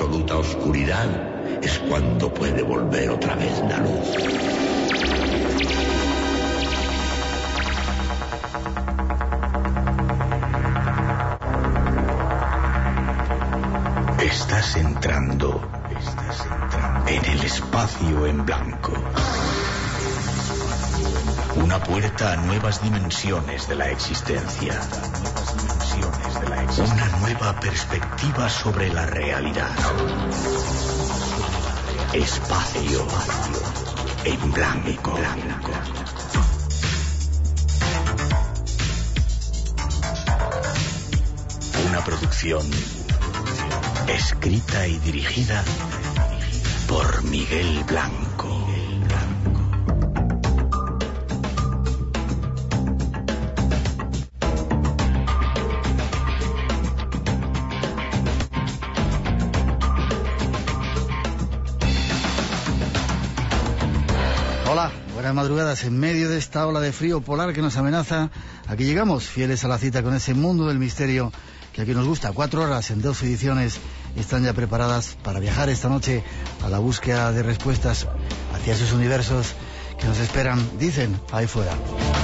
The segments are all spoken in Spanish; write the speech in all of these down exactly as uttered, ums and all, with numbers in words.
absoluta oscuridad es cuando puede volver otra vez la luz. Estás entrando, estás entrando en el espacio en blanco. Una puerta a nuevas dimensiones de la existencia. Una nueva perspectiva sobre la realidad. Espacio en blanco. Una producción escrita y dirigida por Miguel Blanco. Hola, buenas madrugadas. En medio de esta ola de frío polar que nos amenaza, aquí llegamos, fieles a la cita con ese mundo del misterio que aquí nos gusta. Cuatro horas en dos ediciones están ya preparadas para viajar esta noche a la búsqueda de respuestas hacia esos universos que nos esperan, dicen, ahí fuera.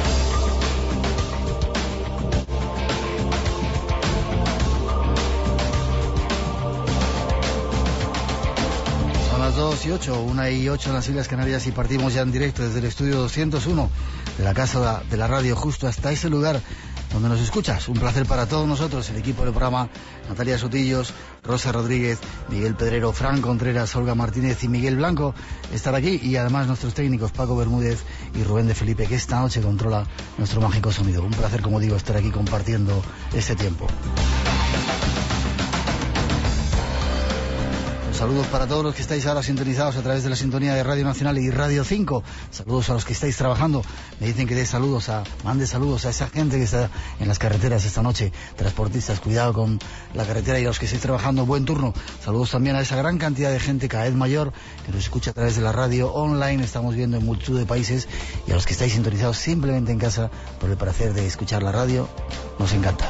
Son las dos y ocho, una y ocho en las Islas Canarias y partimos ya en directo desde el estudio doscientos uno de la Casa de la Radio, justo hasta ese lugar donde nos escuchas. Un placer para todos nosotros, el equipo del programa: Natalia Sotillos, Rosa Rodríguez, Miguel Pedrero, Fran Contreras, Olga Martínez y Miguel Blanco, estar aquí, y además nuestros técnicos Paco Bermúdez y Rubén de Felipe, que esta noche controla nuestro mágico sonido. Un placer, como digo, estar aquí compartiendo este tiempo. Saludos para todos los que estáis ahora sintonizados a través de la sintonía de Radio Nacional y Radio cinco. Saludos a los que estáis trabajando. Me dicen que dé saludos a, mande saludos a esa gente que está en las carreteras esta noche. Transportistas, cuidado con la carretera, y a los que estáis trabajando, buen turno. Saludos también a esa gran cantidad de gente cada vez mayor que nos escucha a través de la radio online. Estamos viendo en multitud de países. Y a los que estáis sintonizados simplemente en casa por el placer de escuchar la radio, nos encanta.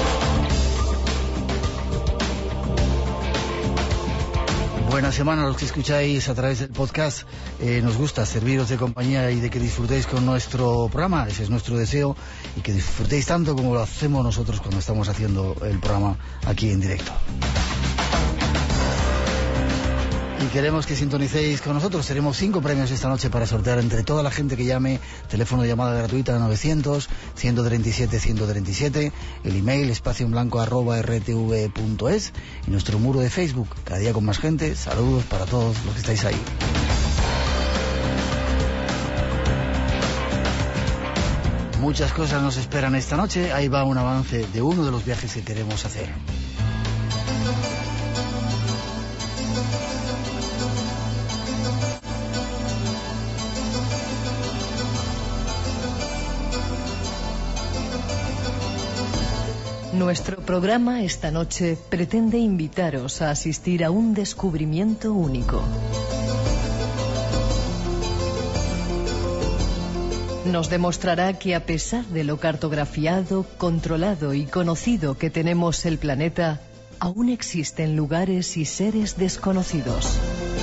Buena semana a los que escucháis a través del podcast. Eh, nos gusta serviros de compañía y de que disfrutéis con nuestro programa. Ese es nuestro deseo, y que disfrutéis tanto como lo hacemos nosotros cuando estamos haciendo el programa aquí en directo. Y queremos que sintonicéis con nosotros. Tenemos cinco premios esta noche para sortear entre toda la gente que llame. Teléfono de llamada gratuita novecientos, ciento treinta y siete, ciento treinta y siete. El email espacio en blanco arroba r t v punto es. Y nuestro muro de Facebook, cada día con más gente. Saludos para todos los que estáis ahí. Muchas cosas nos esperan esta noche. Ahí va un avance de uno de los viajes que queremos hacer. Nuestro programa esta noche pretende invitaros a asistir a un descubrimiento único. Nos demostrará que a pesar de lo cartografiado, controlado y conocido que tenemos el planeta, aún existen lugares y seres desconocidos.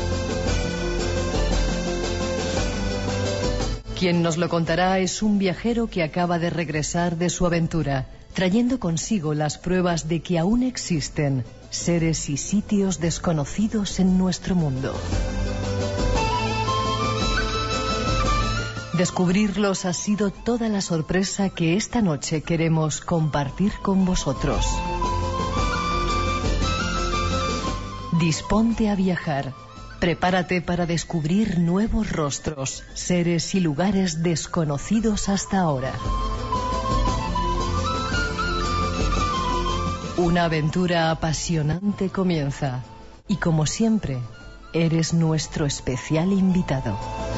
Quien nos lo contará es un viajero que acaba de regresar de su aventura, trayendo consigo las pruebas de que aún existen seres y sitios desconocidos en nuestro mundo. Descubrirlos ha sido toda la sorpresa que esta noche queremos compartir con vosotros. Disponte a viajar. Prepárate para descubrir nuevos rostros, seres y lugares desconocidos hasta ahora. Una aventura apasionante comienza, y como siempre, eres nuestro especial invitado.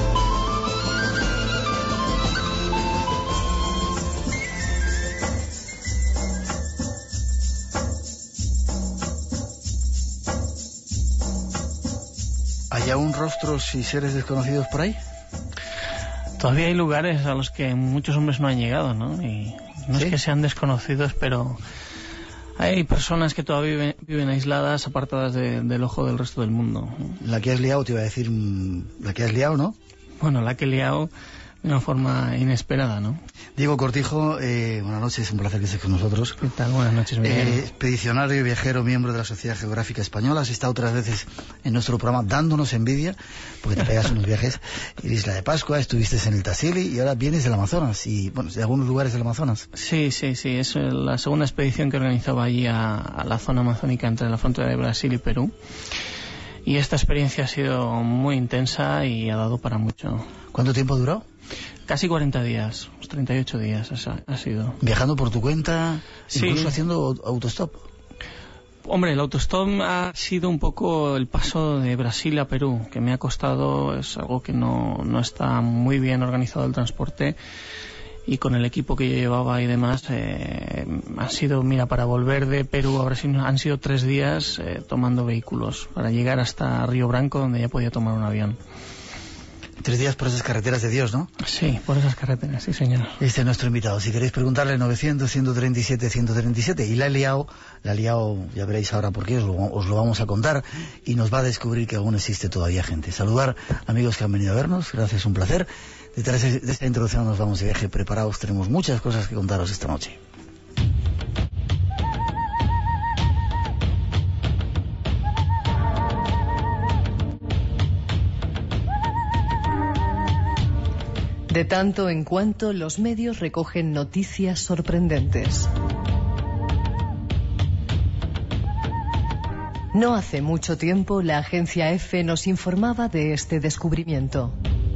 ¿Hay aún rostros y seres desconocidos por ahí? Todavía hay lugares a los que muchos hombres no han llegado, ¿no? Y no ¿Sí? es que sean desconocidos, pero Hay personas que todavía viven, viven aisladas, apartadas de, del ojo del resto del mundo. La que has liado, te iba a decir, la que has liado, ¿no? Bueno, la que he liado de una forma inesperada, ¿no? Diego Cortijo, eh, buenas noches, un placer que estés con nosotros. ¿Qué tal? Buenas noches, Miguel. Eh, expedicionario y viajero, miembro de la Sociedad Geográfica Española. Has estado otras veces en nuestro programa dándonos envidia, porque te pegas unos viajes. En Isla de Pascua, estuviste en el Tassili y ahora vienes del Amazonas, y bueno, de algunos lugares del Amazonas. Sí, sí, sí, es la segunda expedición que organizaba allí a, a la zona amazónica entre la frontera de Brasil y Perú. Y esta experiencia ha sido muy intensa y ha dado para mucho. ¿Cuánto tiempo duró? Casi cuarenta días, treinta y ocho días ha sido. ¿Viajando por tu cuenta, sí, incluso haciendo autostop? Hombre, el autostop ha sido un poco el paso de Brasil a Perú, que me ha costado, es algo que no, no está muy bien organizado el transporte, y con el equipo que yo llevaba y demás, eh, ha sido, mira, para volver de Perú a Brasil han sido tres días eh, tomando vehículos, para llegar hasta Río Branco, donde ya podía tomar un avión. Tres días por esas carreteras de Dios, ¿no? Sí, por esas carreteras, sí, señor. Este es nuestro invitado. Si queréis preguntarle, novecientos, ciento treinta y siete, ciento treinta y siete. Y la ha liado, la ha liado, ya veréis ahora por qué, os lo, os lo vamos a contar. Y nos va a descubrir que aún existe todavía gente. Saludar amigos que han venido a vernos, gracias, un placer. Detrás de esta introducción nos vamos de viaje preparados. Tenemos muchas cosas que contaros esta noche. De tanto en cuanto los medios recogen noticias sorprendentes. No hace mucho tiempo la agencia EFE nos informaba de este descubrimiento.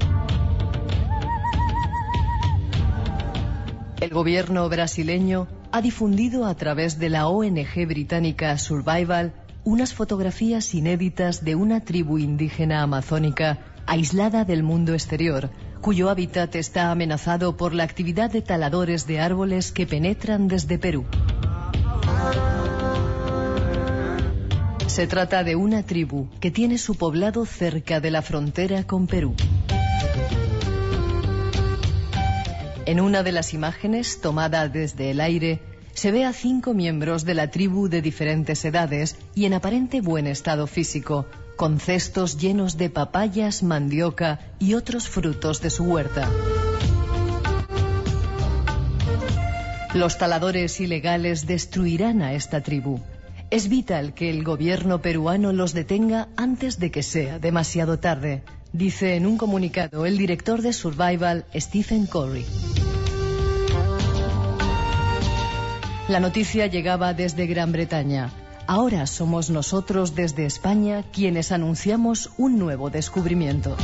El gobierno brasileño ha difundido a través de la O N G británica Survival unas fotografías inéditas de una tribu indígena amazónica aislada del mundo exterior, cuyo hábitat está amenazado por la actividad de taladores de árboles que penetran desde Perú. Se trata de una tribu que tiene su poblado cerca de la frontera con Perú. En una de las imágenes, tomada desde el aire, se ve a cinco miembros de la tribu de diferentes edades y en aparente buen estado físico, con cestos llenos de papayas, mandioca y otros frutos de su huerta. Los taladores ilegales destruirán a esta tribu. Es vital que el gobierno peruano los detenga antes de que sea demasiado tarde, dice en un comunicado el director de Survival, Stephen Corey. La noticia llegaba desde Gran Bretaña. Ahora somos nosotros desde España quienes anunciamos un nuevo descubrimiento.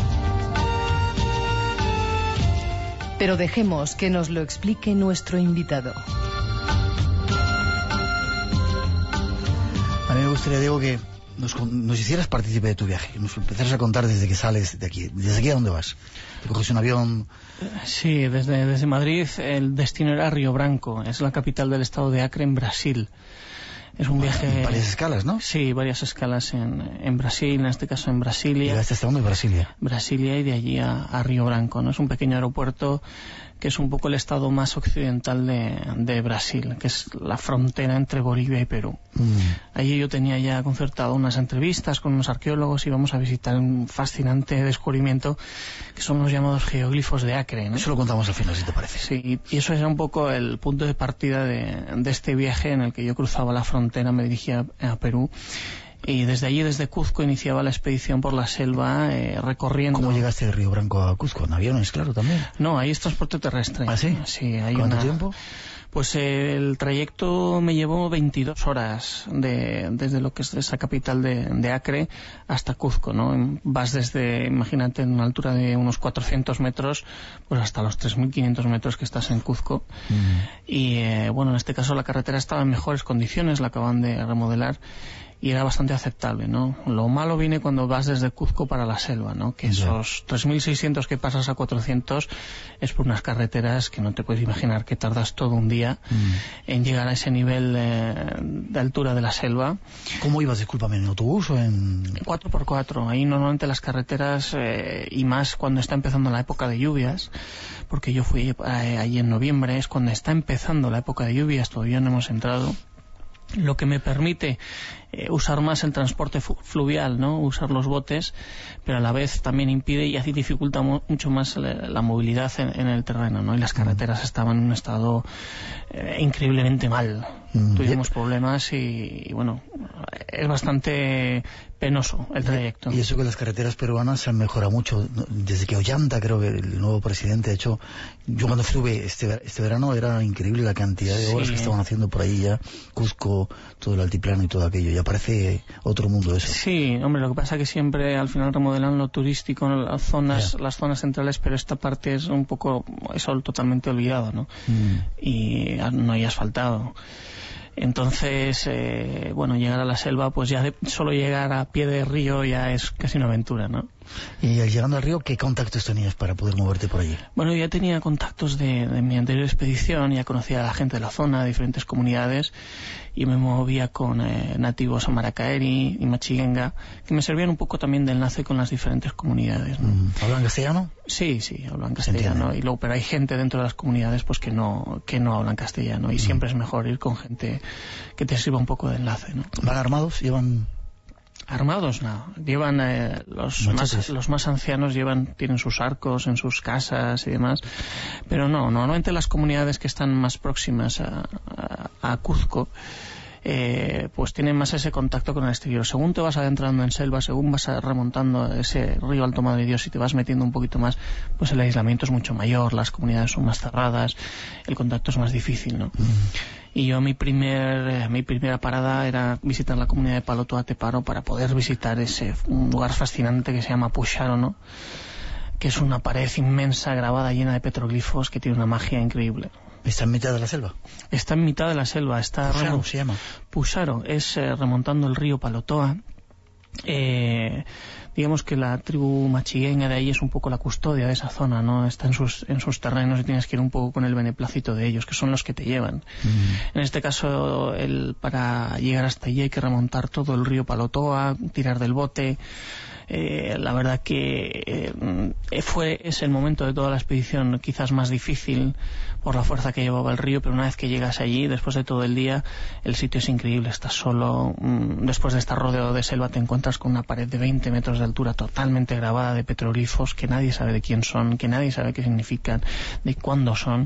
Pero dejemos que nos lo explique nuestro invitado. A mí me gustaría, Diego, que nos, nos hicieras partícipe de tu viaje, que nos empezaras a contar desde que sales de aquí. ¿Desde aquí a dónde vas? ¿Te coges un avión? Sí, desde, desde Madrid. El destino era Río Branco, es la capital del estado de Acre, en Brasil. Es un viaje... Varias escalas, ¿no? Sí, varias escalas en, en Brasil, en este caso en Brasilia. ¿Llegaste hasta dónde? Brasilia. Brasilia y de allí a, a Río Branco, ¿no? Es un pequeño aeropuerto que es un poco el estado más occidental de, de Brasil, que es la frontera entre Bolivia y Perú. Mm. Allí yo tenía ya concertado unas entrevistas con unos arqueólogos y íbamos a visitar un fascinante descubrimiento que son los llamados geoglifos de Acre, ¿no? Eso lo contamos al final, si te parece. Sí, y eso era un poco el punto de partida de, de este viaje en el que yo cruzaba la frontera, me dirigía a Perú. Y desde allí, desde Cuzco, iniciaba la expedición por la selva, eh, recorriendo... ¿Cómo llegaste de Río Branco a Cuzco? ¿En aviones, claro, también? No, ahí es transporte terrestre. ¿Ah, sí? Sí, hay ¿Cuánto una... tiempo? Pues eh, el trayecto me llevó veintidós horas de, desde lo que es esa capital de, de Acre hasta Cuzco, ¿no? Vas desde, imagínate, en una altura de unos cuatrocientos metros, pues hasta los tres mil quinientos metros que estás en Cuzco. Mm. Y, eh, bueno, en este caso la carretera estaba en mejores condiciones, la acaban de remodelar, y era bastante aceptable, ¿no? Lo malo viene cuando vas desde Cuzco para la selva, ¿no? Que esos tres mil seiscientos que pasas a cuatrocientos es por unas carreteras que no te puedes imaginar, que tardas todo un día mm. en llegar a ese nivel eh, de altura de la selva. ¿Cómo ibas, discúlpame, en autobús o en...? cuatro por cuatro. Ahí normalmente las carreteras, eh, y más cuando está empezando la época de lluvias, porque yo fui eh, allí en noviembre, es cuando está empezando la época de lluvias, todavía no hemos entrado. lo que me permite eh, usar más el transporte fluvial, ¿no? Usar los botes, pero a la vez también impide y así dificulta mu mucho más la, la movilidad en, en el terreno, ¿no? Y las carreteras estaban en un estado eh, increíblemente mal. Mm. Tuvimos problemas y, y bueno, es bastante penoso el trayecto. Y eso que las carreteras peruanas se han mejorado mucho. Desde que Ollanta, creo que el nuevo presidente ha hecho... Yo cuando estuve este, este verano era increíble la cantidad de obras sí. que estaban haciendo por ahí ya. Cuzco, todo el altiplano y todo aquello. Ya parece otro mundo eso. Sí, hombre, lo que pasa es que siempre al final remodelan lo turístico, las zonas, yeah. las zonas centrales, pero esta parte es un poco... eso totalmente olvidado, ¿no? Mm. Y no hay asfaltado. Entonces, eh, bueno, llegar a la selva, pues ya de, solo llegar a pie de río ya es casi una aventura, ¿no? Y llegando al río, ¿qué contactos tenías para poder moverte por allí? Bueno, ya tenía contactos de, de mi anterior expedición, ya conocía a la gente de la zona, de diferentes comunidades, y me movía con eh, nativos amaracaeri y machiguenga, que me servían un poco también de enlace con las diferentes comunidades, ¿no? ¿Hablan castellano? Sí, sí, hablan castellano, y luego, pero hay gente dentro de las comunidades pues que no, que no hablan castellano, y mm. siempre es mejor ir con gente que te sirva un poco de enlace, ¿no? ¿Van armados? ¿Llevan...? Armados no, llevan eh, los, más, los más ancianos llevan tienen sus arcos en sus casas y demás, pero no, normalmente las comunidades que están más próximas a, a, a Cuzco eh, pues tienen más ese contacto con el exterior. Según te vas adentrando en selva, según vas remontando ese río Alto Madre Dios y te vas metiendo un poquito más, pues el aislamiento es mucho mayor, las comunidades son más cerradas, el contacto es más difícil, ¿no? Mm. Y yo mi primer eh, mi primera parada era visitar la comunidad de Palotoa Teparo para poder visitar ese un lugar fascinante que se llama Pusharo, ¿no? Que es una pared inmensa grabada llena de petroglifos que tiene una magia increíble. ¿Está en mitad de la selva? Está en mitad de la selva. Está Pusharo se llama. Pusharo es eh, remontando el río Palotoa. Eh, digamos que la tribu machigueña de ahí es un poco la custodia de esa zona, ¿no? Está en sus, en sus terrenos y tienes que ir un poco con el beneplácito de ellos, que son los que te llevan. Mm. En este caso, el, para llegar hasta allí hay que remontar todo el río Palotoa, tirar del bote. Eh, la verdad que eh, fue es el momento de toda la expedición quizás más difícil por la fuerza que llevaba el río, pero una vez que llegas allí, después de todo el día, el sitio es increíble, estás solo, mmm, después de estar rodeado de selva te encuentras con una pared de veinte metros de altura totalmente grabada de petroglifos que nadie sabe de quién son, que nadie sabe qué significan, de cuándo son.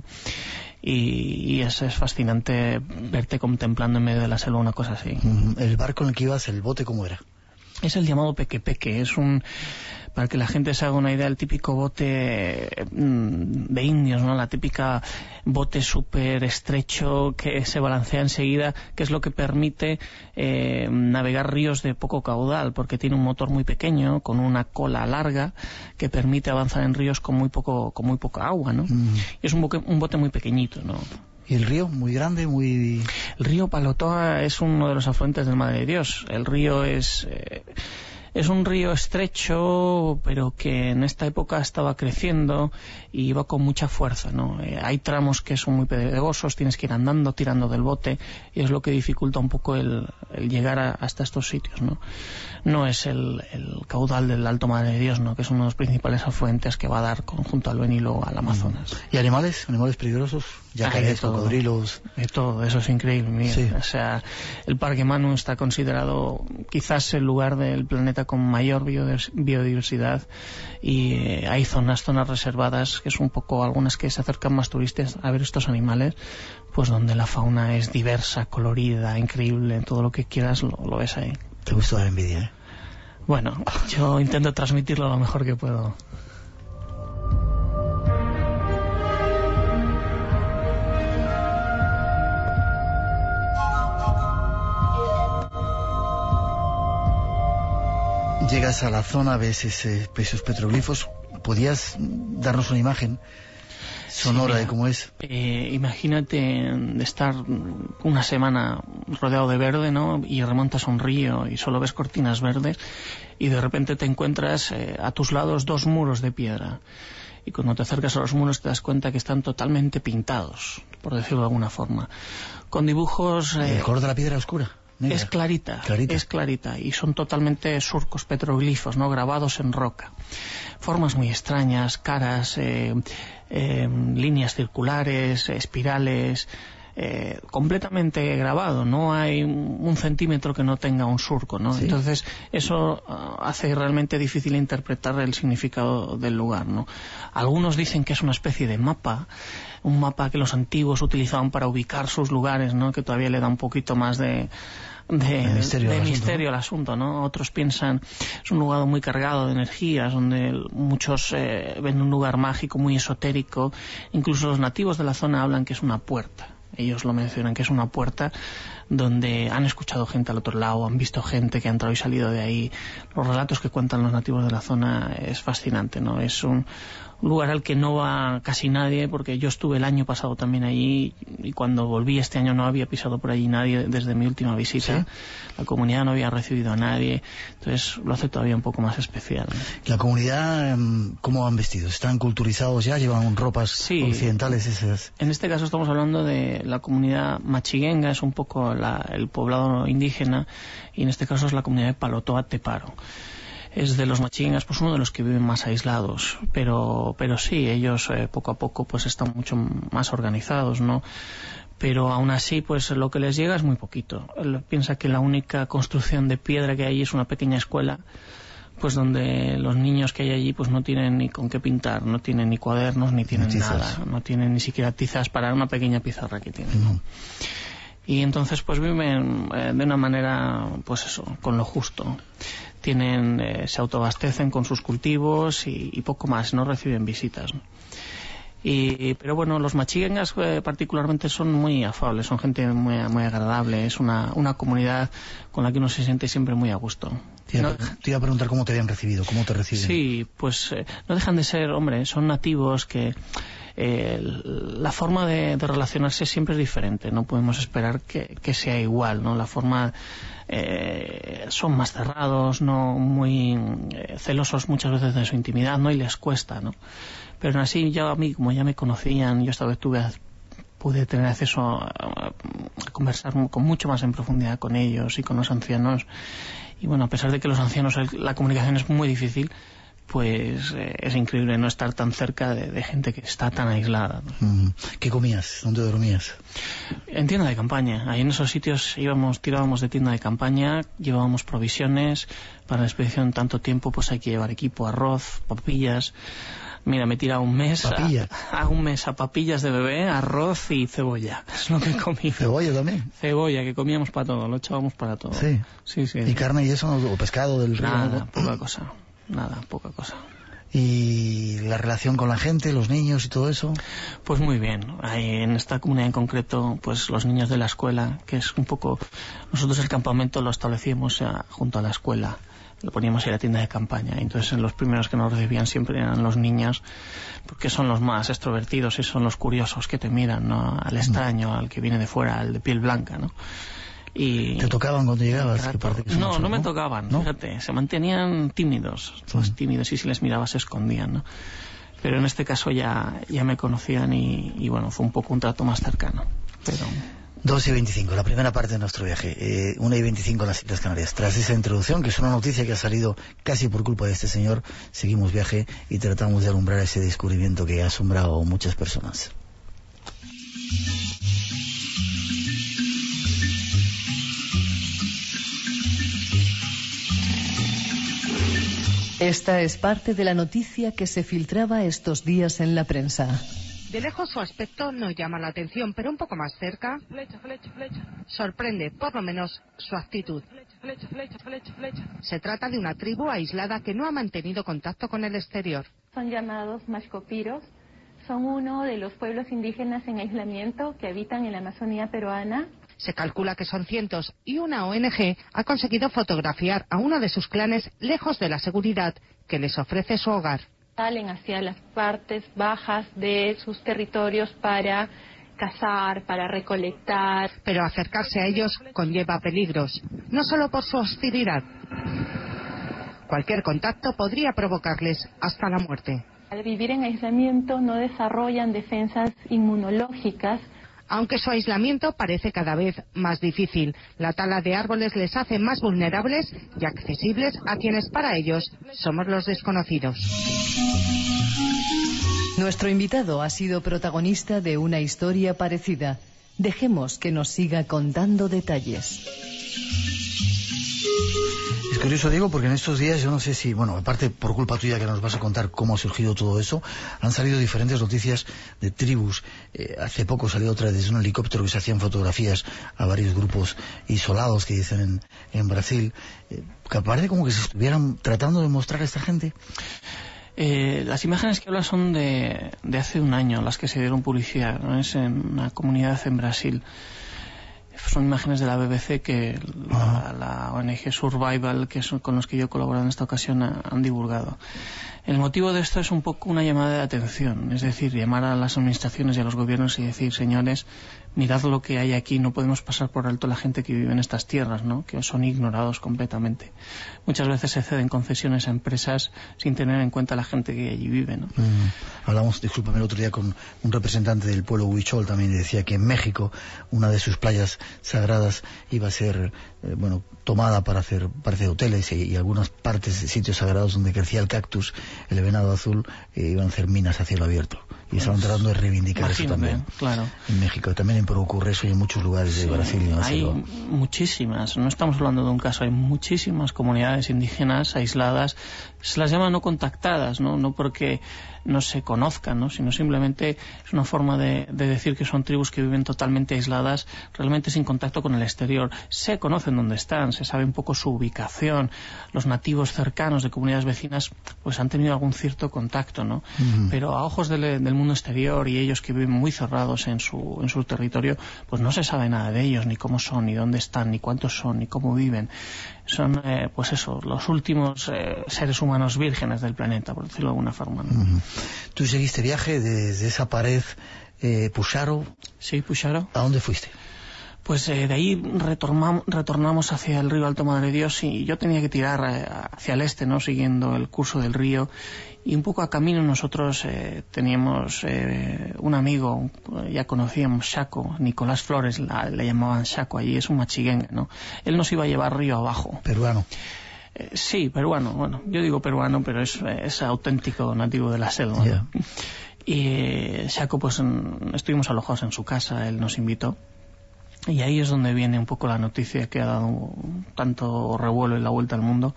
Y, y es, es fascinante verte contemplando en medio de la selva una cosa así. ¿El barco en el que ibas, el bote, cómo era? Es el llamado Peque Peque, es un, para que la gente se haga una idea, el típico bote de indios, ¿no? La típica bote súper estrecho que se balancea enseguida, que es lo que permite eh, navegar ríos de poco caudal, porque tiene un motor muy pequeño, con una cola larga, que permite avanzar en ríos con muy poco, con muy poca agua, ¿no? Mm. Y es un, boque, un bote muy pequeñito, ¿no? ¿Y el río? ¿Muy grande? muy El río Palotoa es uno de los afluentes del Madre de Dios. El río es... Eh, es un río estrecho, pero que en esta época estaba creciendo y iba con mucha fuerza, ¿no? Eh, hay tramos que son muy pedregosos, tienes que ir andando, tirando del bote, y es lo que dificulta un poco el, el llegar a, hasta estos sitios, ¿no? No es el, el caudal del Alto Madre de Dios, ¿no? Que es uno de los principales afluentes que va a dar junto al Beni luego al Amazonas. ¿Y animales? ¿Animales peligrosos? Yacarés, cocodrilos... De todo, eso es increíble, mira. Sí. O sea, el Parque Manu está considerado quizás el lugar del planeta con mayor biodiversidad, y eh, hay zonas, zonas reservadas, que es un poco algunas que se acercan más turistas a ver estos animales, pues donde la fauna es diversa, colorida, increíble, todo lo que quieras lo, lo ves ahí. Te gusta dar envidia, ¿eh? Bueno, yo intento transmitirlo lo mejor que puedo. Llegas a la zona, ves ese, esos petroglifos. ¿Podías darnos una imagen sonora sí, de cómo es? Eh, imagínate estar una semana rodeado de verde, ¿no? Y remontas a un río y solo ves cortinas verdes, y de repente te encuentras eh, a tus lados dos muros de piedra. Y cuando te acercas a los muros te das cuenta que están totalmente pintados, por decirlo de alguna forma, con dibujos... Eh, ¿El color de la piedra oscura? Negra. Es clarita, clarita, es clarita, y son totalmente surcos, petroglifos, ¿no? Grabados en roca. Formas muy extrañas, caras, eh, eh, líneas circulares, espirales, eh, completamente grabado, no hay un centímetro que no tenga un surco, ¿no? ¿Sí? Entonces eso uh, hace realmente difícil interpretar el significado del lugar, ¿no? Algunos dicen que es una especie de mapa, un mapa que los antiguos utilizaban para ubicar sus lugares, ¿no? Que todavía le da un poquito más de de, misterio, de al misterio asunto, ¿no? al asunto, ¿no? Otros piensan es un lugar muy cargado de energías, donde muchos eh, ven un lugar mágico, muy esotérico. Incluso los nativos de la zona hablan que es una puerta. Ellos lo mencionan, que es una puerta donde han escuchado gente al otro lado, han visto gente que ha entrado y salido de ahí. Los relatos que cuentan los nativos de la zona es fascinante, ¿no? Es un, un lugar al que no va casi nadie, porque yo estuve el año pasado también allí y cuando volví este año no había pisado por allí nadie desde mi última visita. ¿Sí? La comunidad no había recibido a nadie, entonces lo hace todavía un poco más especial, ¿no? ¿La comunidad cómo van vestidos? ¿Están culturizados ya? ¿Llevan ropas sí, occidentales esas? En este caso estamos hablando de la comunidad machiguenga, es un poco la, el poblado indígena, y en este caso es la comunidad de Palotoa Teparo. Es de los machiguengas, pues uno de los que viven más aislados, pero pero sí, ellos eh, poco a poco pues están mucho más organizados, ¿no? Pero aún así, pues lo que les llega es muy poquito. Él piensa que la única construcción de piedra que hay es una pequeña escuela, pues donde los niños que hay allí pues no tienen ni con qué pintar, no tienen ni cuadernos, ni tienen ni nada, no tienen ni siquiera tizas para una pequeña pizarra que tienen, ¿no? Y entonces pues viven eh, de una manera, pues eso, con lo justo. Tienen, eh, se autoabastecen con sus cultivos y, y poco más, no reciben visitas, ¿no? Y, pero bueno, los machiguengas eh, particularmente son muy afables, son gente muy, muy agradable, es una, una comunidad con la que uno se siente siempre muy a gusto. Te iba, no, te iba a preguntar cómo te habían recibido, cómo te reciben. Sí, pues eh, no dejan de ser, hombre, son nativos que eh, la forma de, de relacionarse siempre es diferente, no podemos esperar que, que sea igual, ¿no? La forma... Eh, son más cerrados, no muy eh, celosos muchas veces de su intimidad, ¿no? Y les cuesta, ¿no? Pero aún así, ya a mí, como ya me conocían, yo esta vez tuve, pude tener acceso a, a conversar con mucho más en profundidad con ellos y con los ancianos. Y bueno, a pesar de que los ancianos, la comunicación es muy difícil, pues eh, es increíble no estar tan cerca de, de gente que está tan aislada, ¿no? ¿Qué comías? ¿Dónde dormías? En tienda de campaña. Ahí en esos sitios íbamos, tirábamos de tienda de campaña, llevábamos provisiones. Para la expedición tanto tiempo pues hay que llevar equipo, arroz, papillas. Mira, me tira un mes ¿Papilla? a, a un mes a papillas de bebé, arroz y cebolla. Es lo que comí. ¿Cebolla también? Cebolla, que comíamos para todo, lo echábamos para todo. Sí. Sí, sí. ¿Y carne y eso? ¿O pescado del río? Nada, poca cosa. Nada, poca cosa. ¿Y la relación con la gente, los niños y todo eso? Pues muy bien. Hay, en esta comunidad en concreto, pues los niños de la escuela, que es un poco... Nosotros el campamento lo establecíamos a, junto a la escuela. Lo poníamos en la tienda de campaña. Entonces los primeros que nos recibían siempre eran los niños, porque son los más extrovertidos y son los curiosos que te miran, ¿no? Al extraño, al que viene de fuera, al de piel blanca, ¿no? Y ¿te tocaban cuando llegabas? ¿Qué parte que no, mucho, no me ¿no? tocaban, ¿no? Fíjate, se mantenían tímidos, sí. Más tímidos, y si les miraba se escondían, ¿no? Pero en este caso ya, ya me conocían y, y bueno, fue un poco un trato más cercano. Pero... dos y veinticinco, la primera parte de nuestro viaje, eh, una y veinticinco en las Islas Canarias. Tras esa introducción, que es una noticia que ha salido casi por culpa de este señor, seguimos viaje y tratamos de alumbrar ese descubrimiento que ha asombrado a muchas personas. Esta es parte de la noticia que se filtraba estos días en la prensa. De lejos su aspecto no llama la atención, pero un poco más cerca flecha, flecha, flecha. sorprende, por lo menos, su actitud. Flecha, flecha, flecha, flecha. Se trata de una tribu aislada que no ha mantenido contacto con el exterior. Son llamados mashcopiros, son uno de los pueblos indígenas en aislamiento que habitan en la Amazonía peruana. Se calcula que son cientos y una O N G ha conseguido fotografiar a uno de sus clanes lejos de la seguridad que les ofrece su hogar. Salen hacia las partes bajas de sus territorios para cazar, para recolectar. Pero acercarse a ellos conlleva peligros, no solo por su hostilidad. Cualquier contacto podría provocarles hasta la muerte. Al vivir en aislamiento no desarrollan defensas inmunológicas. Aunque su aislamiento parece cada vez más difícil, la tala de árboles les hace más vulnerables y accesibles a quienes para ellos somos los desconocidos. Nuestro invitado ha sido protagonista de una historia parecida. Dejemos que nos siga contando detalles. Es curioso, Diego, porque en estos días yo no sé si, bueno, aparte por culpa tuya que nos vas a contar cómo ha surgido todo eso, han salido diferentes noticias de tribus. Eh, hace poco salió otra desde un helicóptero que se hacían fotografías a varios grupos isolados que dicen en, en Brasil, eh, que parece como que se estuvieran tratando de mostrar a esta gente. Eh, las imágenes que hablas son de, de hace un año, las que se dieron publicidad, ¿no? Es en una comunidad en Brasil. Son imágenes de la B B C que la, la O N G Survival, que son con los que yo he colaborado en esta ocasión, ha, han divulgado. El motivo de esto es un poco una llamada de atención, es decir, llamar a las administraciones y a los gobiernos y decir, señores, mirad lo que hay aquí, no podemos pasar por alto la gente que vive en estas tierras, ¿no? Que son ignorados completamente. Muchas veces se ceden concesiones a empresas sin tener en cuenta la gente que allí vive, ¿no? Mm. Hablamos, discúlpame, el otro día con un representante del pueblo huichol también, decía que en México una de sus playas sagradas iba a ser, eh, bueno, tomada para hacer, parece, hoteles y, y algunas partes de sitios sagrados donde crecía el cactus, el venado azul, eh, iban a hacer minas a cielo abierto. Y pues, estaban tratando de reivindicar eso también. Claro. En México también pero ocurre eso en muchos lugares de sí, Brasil. Y hay Brasil. Muchísimas, no estamos hablando de un caso, hay muchísimas comunidades indígenas aisladas, se las llama no contactadas, no, no porque no se conozcan, ¿no? Sino simplemente es una forma de, de decir que son tribus que viven totalmente aisladas, realmente sin contacto con el exterior. Se conocen dónde están, se sabe un poco su ubicación, los nativos cercanos de comunidades vecinas pues han tenido algún cierto contacto, ¿no? Uh-huh. Pero a ojos del, del mundo exterior y ellos que viven muy cerrados en su, en su territorio, pues no se sabe nada de ellos, ni cómo son, ni dónde están, ni cuántos son, ni cómo viven. Son, eh, pues eso, los últimos eh, seres humanos vírgenes del planeta, por decirlo de alguna forma, ¿no? Uh-huh. ¿Tú seguiste viaje desde esa pared eh, Puxaro? Sí, Puxaro. ¿A dónde fuiste? Pues eh, de ahí retornamos, retornamos hacia el río Alto Madre Dios y yo tenía que tirar eh, hacia el este, ¿no? Siguiendo el curso del río. Y un poco a camino nosotros eh, teníamos eh, un amigo, ya conocíamos, Chaco, Nicolás Flores, la, le llamaban Chaco allí, es un machiguengue, ¿no? Él nos iba a llevar río abajo. ¿Peruano? Eh, sí, peruano, bueno, yo digo peruano, pero es, es auténtico nativo de la selva, yeah. ¿no? Y eh, Chaco, pues en, estuvimos alojados en su casa, él nos invitó. Y ahí es donde viene un poco la noticia que ha dado tanto revuelo en la vuelta al mundo.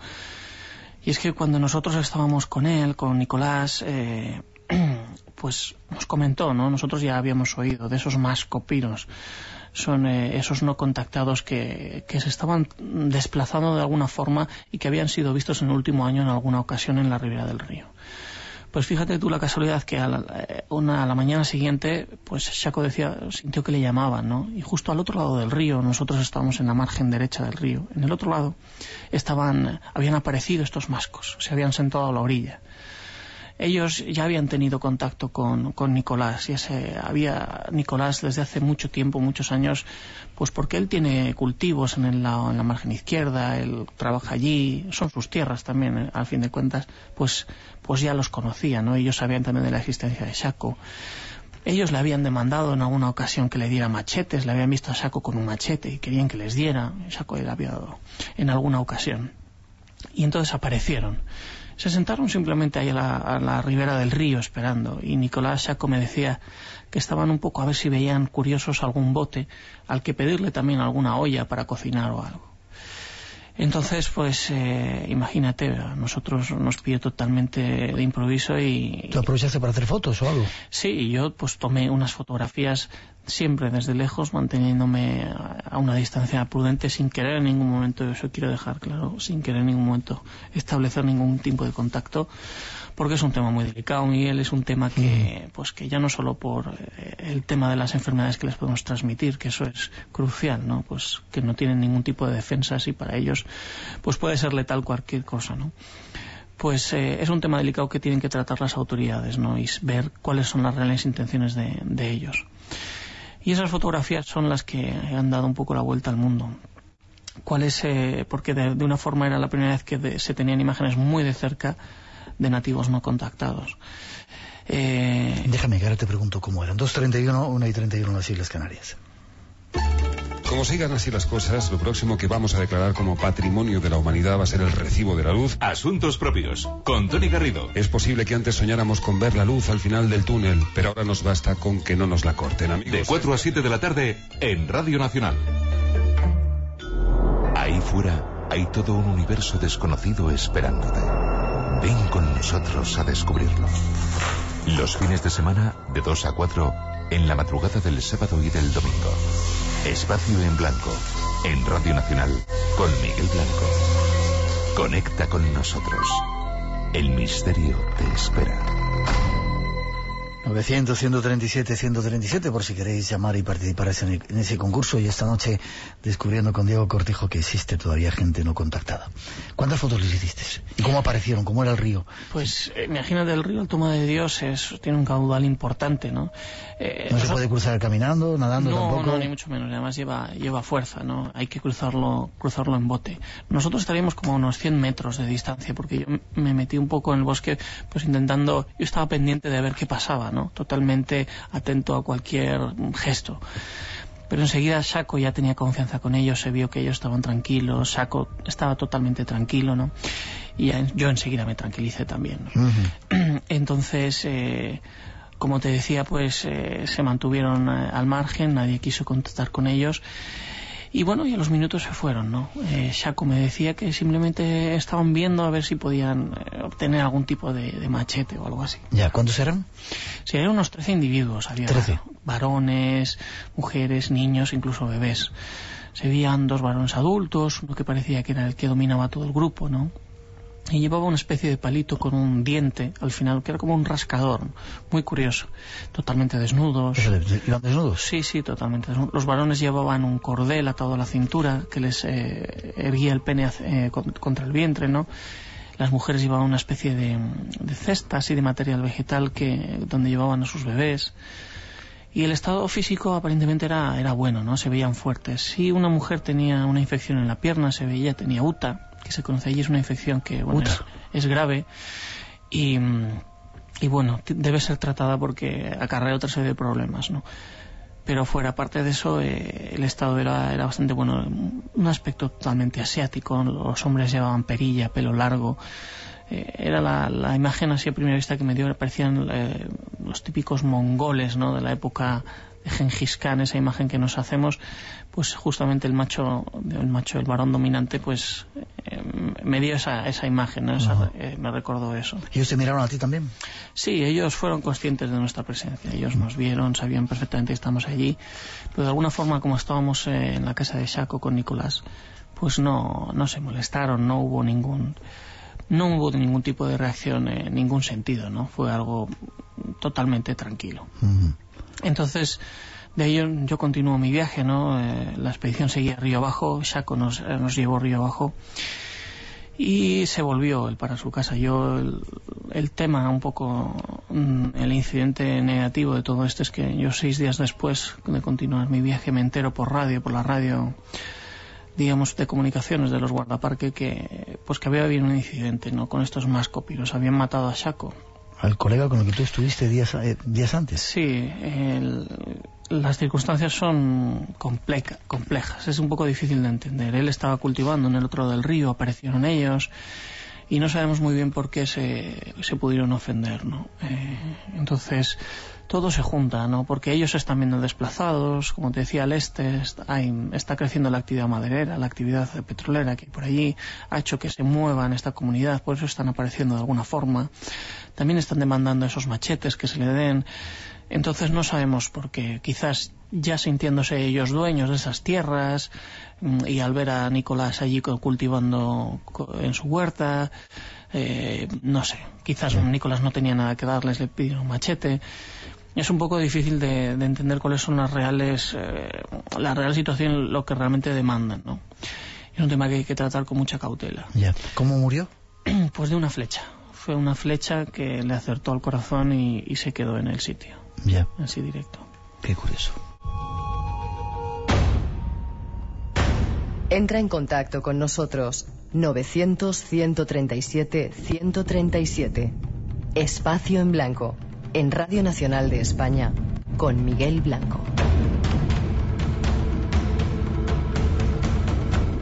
Y es que cuando nosotros estábamos con él, con Nicolás, eh, pues nos comentó, ¿no? Nosotros ya habíamos oído de esos mascopiros. Son eh, esos no contactados que, que se estaban desplazando de alguna forma y que habían sido vistos en el último año en alguna ocasión en la ribera del río. Pues fíjate tú la casualidad que a la, una, a la mañana siguiente, pues Chaco decía, sintió que le llamaban, ¿no? Y justo al otro lado del río, nosotros estábamos en la margen derecha del río, en el otro lado estaban, habían aparecido estos mascos, se habían sentado a la orilla. Ellos ya habían tenido contacto con, con Nicolás, y ese, había Nicolás desde hace mucho tiempo, muchos años, pues porque él tiene cultivos en, el, en la margen izquierda, él trabaja allí, son sus tierras también, eh, al fin de cuentas, pues, pues ya los conocía, ¿no? Ellos sabían también de la existencia de Chaco. Ellos le habían demandado en alguna ocasión que le diera machetes, le habían visto a Chaco con un machete y querían que les diera, Chaco le había dado en alguna ocasión. Y entonces aparecieron. Se sentaron simplemente ahí a la, a la ribera del río esperando, y Nicolás Chaco me decía que estaban un poco a ver si veían curiosos algún bote al que pedirle también alguna olla para cocinar o algo. Entonces, pues, eh, imagínate, a nosotros nos pilló totalmente de improviso y... ¿Tú aprovechaste para hacer fotos o algo? Sí, yo pues tomé unas fotografías siempre desde lejos, manteniéndome a una distancia prudente, sin querer en ningún momento, eso quiero dejar claro, sin querer en ningún momento establecer ningún tipo de contacto, porque es un tema muy delicado, Miguel, es un tema que, mm. pues que ya no solo por el tema de las enfermedades que les podemos transmitir, que eso es crucial, ¿no? Pues que no tienen ningún tipo de defensas y para ellos pues puede ser letal cualquier cosa, ¿no? Pues eh, es un tema delicado que tienen que tratar las autoridades, ¿no? Y ver cuáles son las reales intenciones de, de ellos. Y esas fotografías son las que han dado un poco la vuelta al mundo. ¿Cuál es? Eh, porque de, de una forma era la primera vez que de, se tenían imágenes muy de cerca de nativos no contactados. Eh... Déjame que ahora te pregunto cómo eran. dos treinta y uno, una y treinta y uno en las Islas Canarias. Como sigan así las cosas, lo próximo que vamos a declarar como patrimonio de la humanidad va a ser el recibo de la luz. Asuntos propios, con Tony Garrido. Es posible que antes soñáramos con ver la luz al final del túnel, pero ahora nos basta con que no nos la corten, amigos. De cuatro a siete de la tarde, en Radio Nacional. Ahí fuera hay todo un universo desconocido esperándote. Ven con nosotros a descubrirlo. Los fines de semana, de dos a cuatro, en la madrugada del sábado y del domingo. Espacio en Blanco, en Radio Nacional, con Miguel Blanco. Conecta con nosotros. El misterio te espera. novecientos, ciento treinta y siete, ciento treinta y siete, por si queréis llamar y participar en ese concurso. Y esta noche descubriendo con Diego Cortijo que existe todavía gente no contactada. ¿Cuántas fotos les hiciste? ¿Y cómo aparecieron? ¿Cómo era el río? Pues eh, imagínate, el río El Toma de Dios es, tiene un caudal importante, ¿no? Eh, ¿No se puede cruzar caminando, nadando no, tampoco? No, ni mucho menos. Además lleva, lleva fuerza, ¿no? Hay que cruzarlo, cruzarlo en bote. Nosotros estaríamos como a unos cien metros de distancia, porque yo me metí un poco en el bosque, pues intentando... Yo estaba pendiente de ver qué pasaba, ¿no? Totalmente atento a cualquier gesto. Pero enseguida Shaco ya tenía confianza con ellos, se vio que ellos estaban tranquilos, Shaco estaba totalmente tranquilo, ¿no? Y ya, yo enseguida me tranquilicé también, ¿no? Uh-huh. Entonces, eh, como te decía, pues eh, se mantuvieron eh, al margen, nadie quiso contactar con ellos. Y bueno, y a los minutos se fueron, ¿no? Eh, Shaco me decía que simplemente estaban viendo a ver si podían eh, obtener algún tipo de, de machete o algo así. ¿Ya? ¿Cuántos eran? Sí, eran unos trece individuos. Había trece. Varones, mujeres, niños, incluso bebés. Se veían dos varones adultos, uno que parecía que era el que dominaba todo el grupo, ¿no? Y llevaba una especie de palito con un diente al final, que era como un rascador, muy curioso, totalmente desnudos. ¿Iban desnudos? Sí, sí, totalmente desnudos. Los varones llevaban un cordel atado a la cintura que les eh, erguía el pene eh, contra el vientre, ¿no? Las mujeres llevaban una especie de, de cesta así de material vegetal que donde llevaban a sus bebés. Y el estado físico aparentemente era, era bueno, ¿no? Se veían fuertes. Si una mujer tenía una infección en la pierna, se veía, tenía U T A, que se conoce allí, es una infección que bueno, es, es grave y, y bueno, debe ser tratada porque acarrea otra serie de problemas, ¿no? Pero fuera, aparte de eso, eh, el estado era, era bastante bueno, un aspecto totalmente asiático, los hombres llevaban perilla, pelo largo. Eh, era la, la imagen así a primera vista que me dio, parecían eh, los típicos mongoles, ¿no? De la época de Gengis Khan, esa imagen que nos hacemos, pues justamente el macho, el macho, el varón dominante, pues eh, me dio esa, esa imagen, ¿no? Esa, uh-huh. eh, me recordó eso. ¿Ellos te miraron a ti también? Sí, ellos fueron conscientes de nuestra presencia, ellos nos vieron, sabían perfectamente que estamos allí, pero de alguna forma, como estábamos eh, en la casa de Shaco con Nicolás, pues no, no se molestaron, no hubo ningún... No hubo ningún tipo de reacción en ningún sentido, ¿no? Fue algo totalmente tranquilo. Uh-huh. Entonces, de ahí yo, yo continúo mi viaje, ¿no? Eh, la expedición seguía río abajo, Shaco nos, eh, nos llevó río abajo y se volvió él para su casa. Yo, el, el tema un poco, el incidente negativo de todo esto es que yo seis días después de continuar mi viaje me entero por radio, por la radio, digamos, de comunicaciones de los guardaparque que pues que había habido un incidente, ¿no? Con estos mascopiros, habían matado a Shaco. ¿Al colega con el que tú estuviste días, eh, días antes? Sí, el, las circunstancias son compleja, complejas, es un poco difícil de entender. Él estaba cultivando en el otro lado del río, aparecieron ellos y no sabemos muy bien por qué se, se pudieron ofender, ¿no? Eh, entonces todo se junta, ¿no? Porque ellos se están viendo desplazados, como te decía, al este está, hay, está creciendo la actividad maderera, la actividad petrolera que hay por allí, ha hecho que se mueva en esta comunidad, por eso están apareciendo de alguna forma. También están demandando esos machetes que se le den. Entonces no sabemos por qué, quizás ya sintiéndose ellos dueños de esas tierras y al ver a Nicolás allí cultivando en su huerta, eh, no sé, quizás Nicolás no tenía nada que darles, le pidieron un machete. Es un poco difícil de, de entender cuáles son las reales, eh, la real situación, lo que realmente demandan, ¿no? Es un tema que hay que tratar con mucha cautela. Ya. ¿Cómo murió? Pues de una flecha. Fue una flecha que le acertó al corazón y, y se quedó en el sitio. Ya. Así directo. Qué curioso. Entra en contacto con nosotros. novecientos, ciento treinta y siete, ciento treinta y siete. Espacio en Blanco. En Radio Nacional de España, con Miguel Blanco.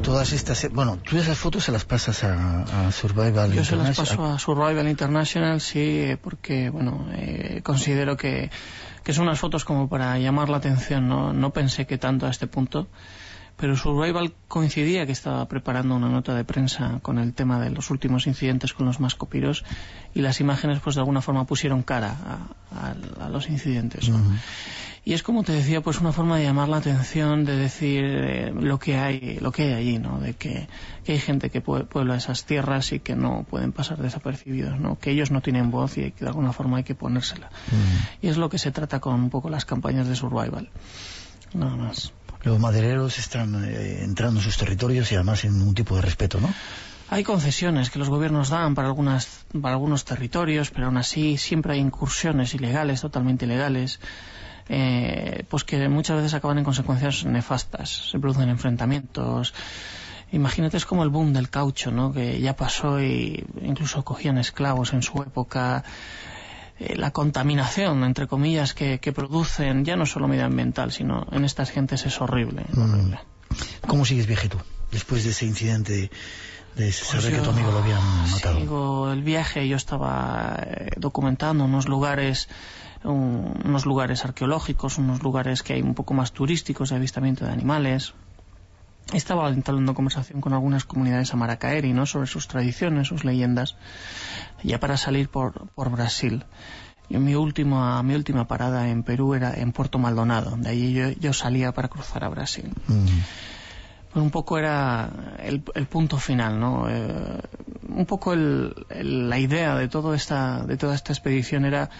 todas estas... Bueno, tú esas fotos se las pasas a, a Survival Yo International. se las paso a Survival International, sí, porque, bueno, eh, considero que, que son unas fotos como para llamar la atención, ¿no? No pensé que tanto a este punto, pero Survival coincidía que estaba preparando una nota de prensa con el tema de los últimos incidentes con los mascopiros, y las imágenes, pues de alguna forma pusieron cara a, a, a los incidentes, ¿no? Uh-huh. Y es, como te decía, pues una forma de llamar la atención, de decir eh, lo que hay lo que hay allí, ¿no? De que, que hay gente que puebla esas tierras y que no pueden pasar desapercibidos, ¿no? Que ellos no tienen voz y que de alguna forma hay que ponérsela. Mm. Y es lo que se trata con un poco las campañas de Survival. Nada más. Los madereros están eh, entrando en sus territorios y además en un tipo de respeto, ¿no? Hay concesiones que los gobiernos dan para algunas para algunos territorios, pero aún así siempre hay incursiones ilegales, totalmente ilegales. Eh, pues que muchas veces acaban en consecuencias nefastas, se producen enfrentamientos. Imagínate, es como el boom del caucho, ¿no? Que ya pasó y incluso cogían esclavos en su época. Eh, la contaminación, entre comillas, que, que producen, ya no solo medioambiental, sino en estas gentes, es horrible, mm. horrible. ¿Cómo sigues viaje tú después de ese incidente de saber pues yo, que tu amigo lo habían matado? Sigo el viaje. Yo estaba eh, documentando unos lugares Un, unos lugares arqueológicos, unos lugares que hay un poco más turísticos de avistamiento de animales. Estaba entablando conversación con algunas comunidades amaracaeri, ¿no? Sobre sus tradiciones, sus leyendas, ya para salir por, por Brasil. Yo, mi última mi última parada en Perú era en Puerto Maldonado, de allí yo, yo salía para cruzar a Brasil. Mm. Pues un poco era el, el punto final, ¿no? Eh, un poco el, el, la idea de todo esta de toda esta expedición era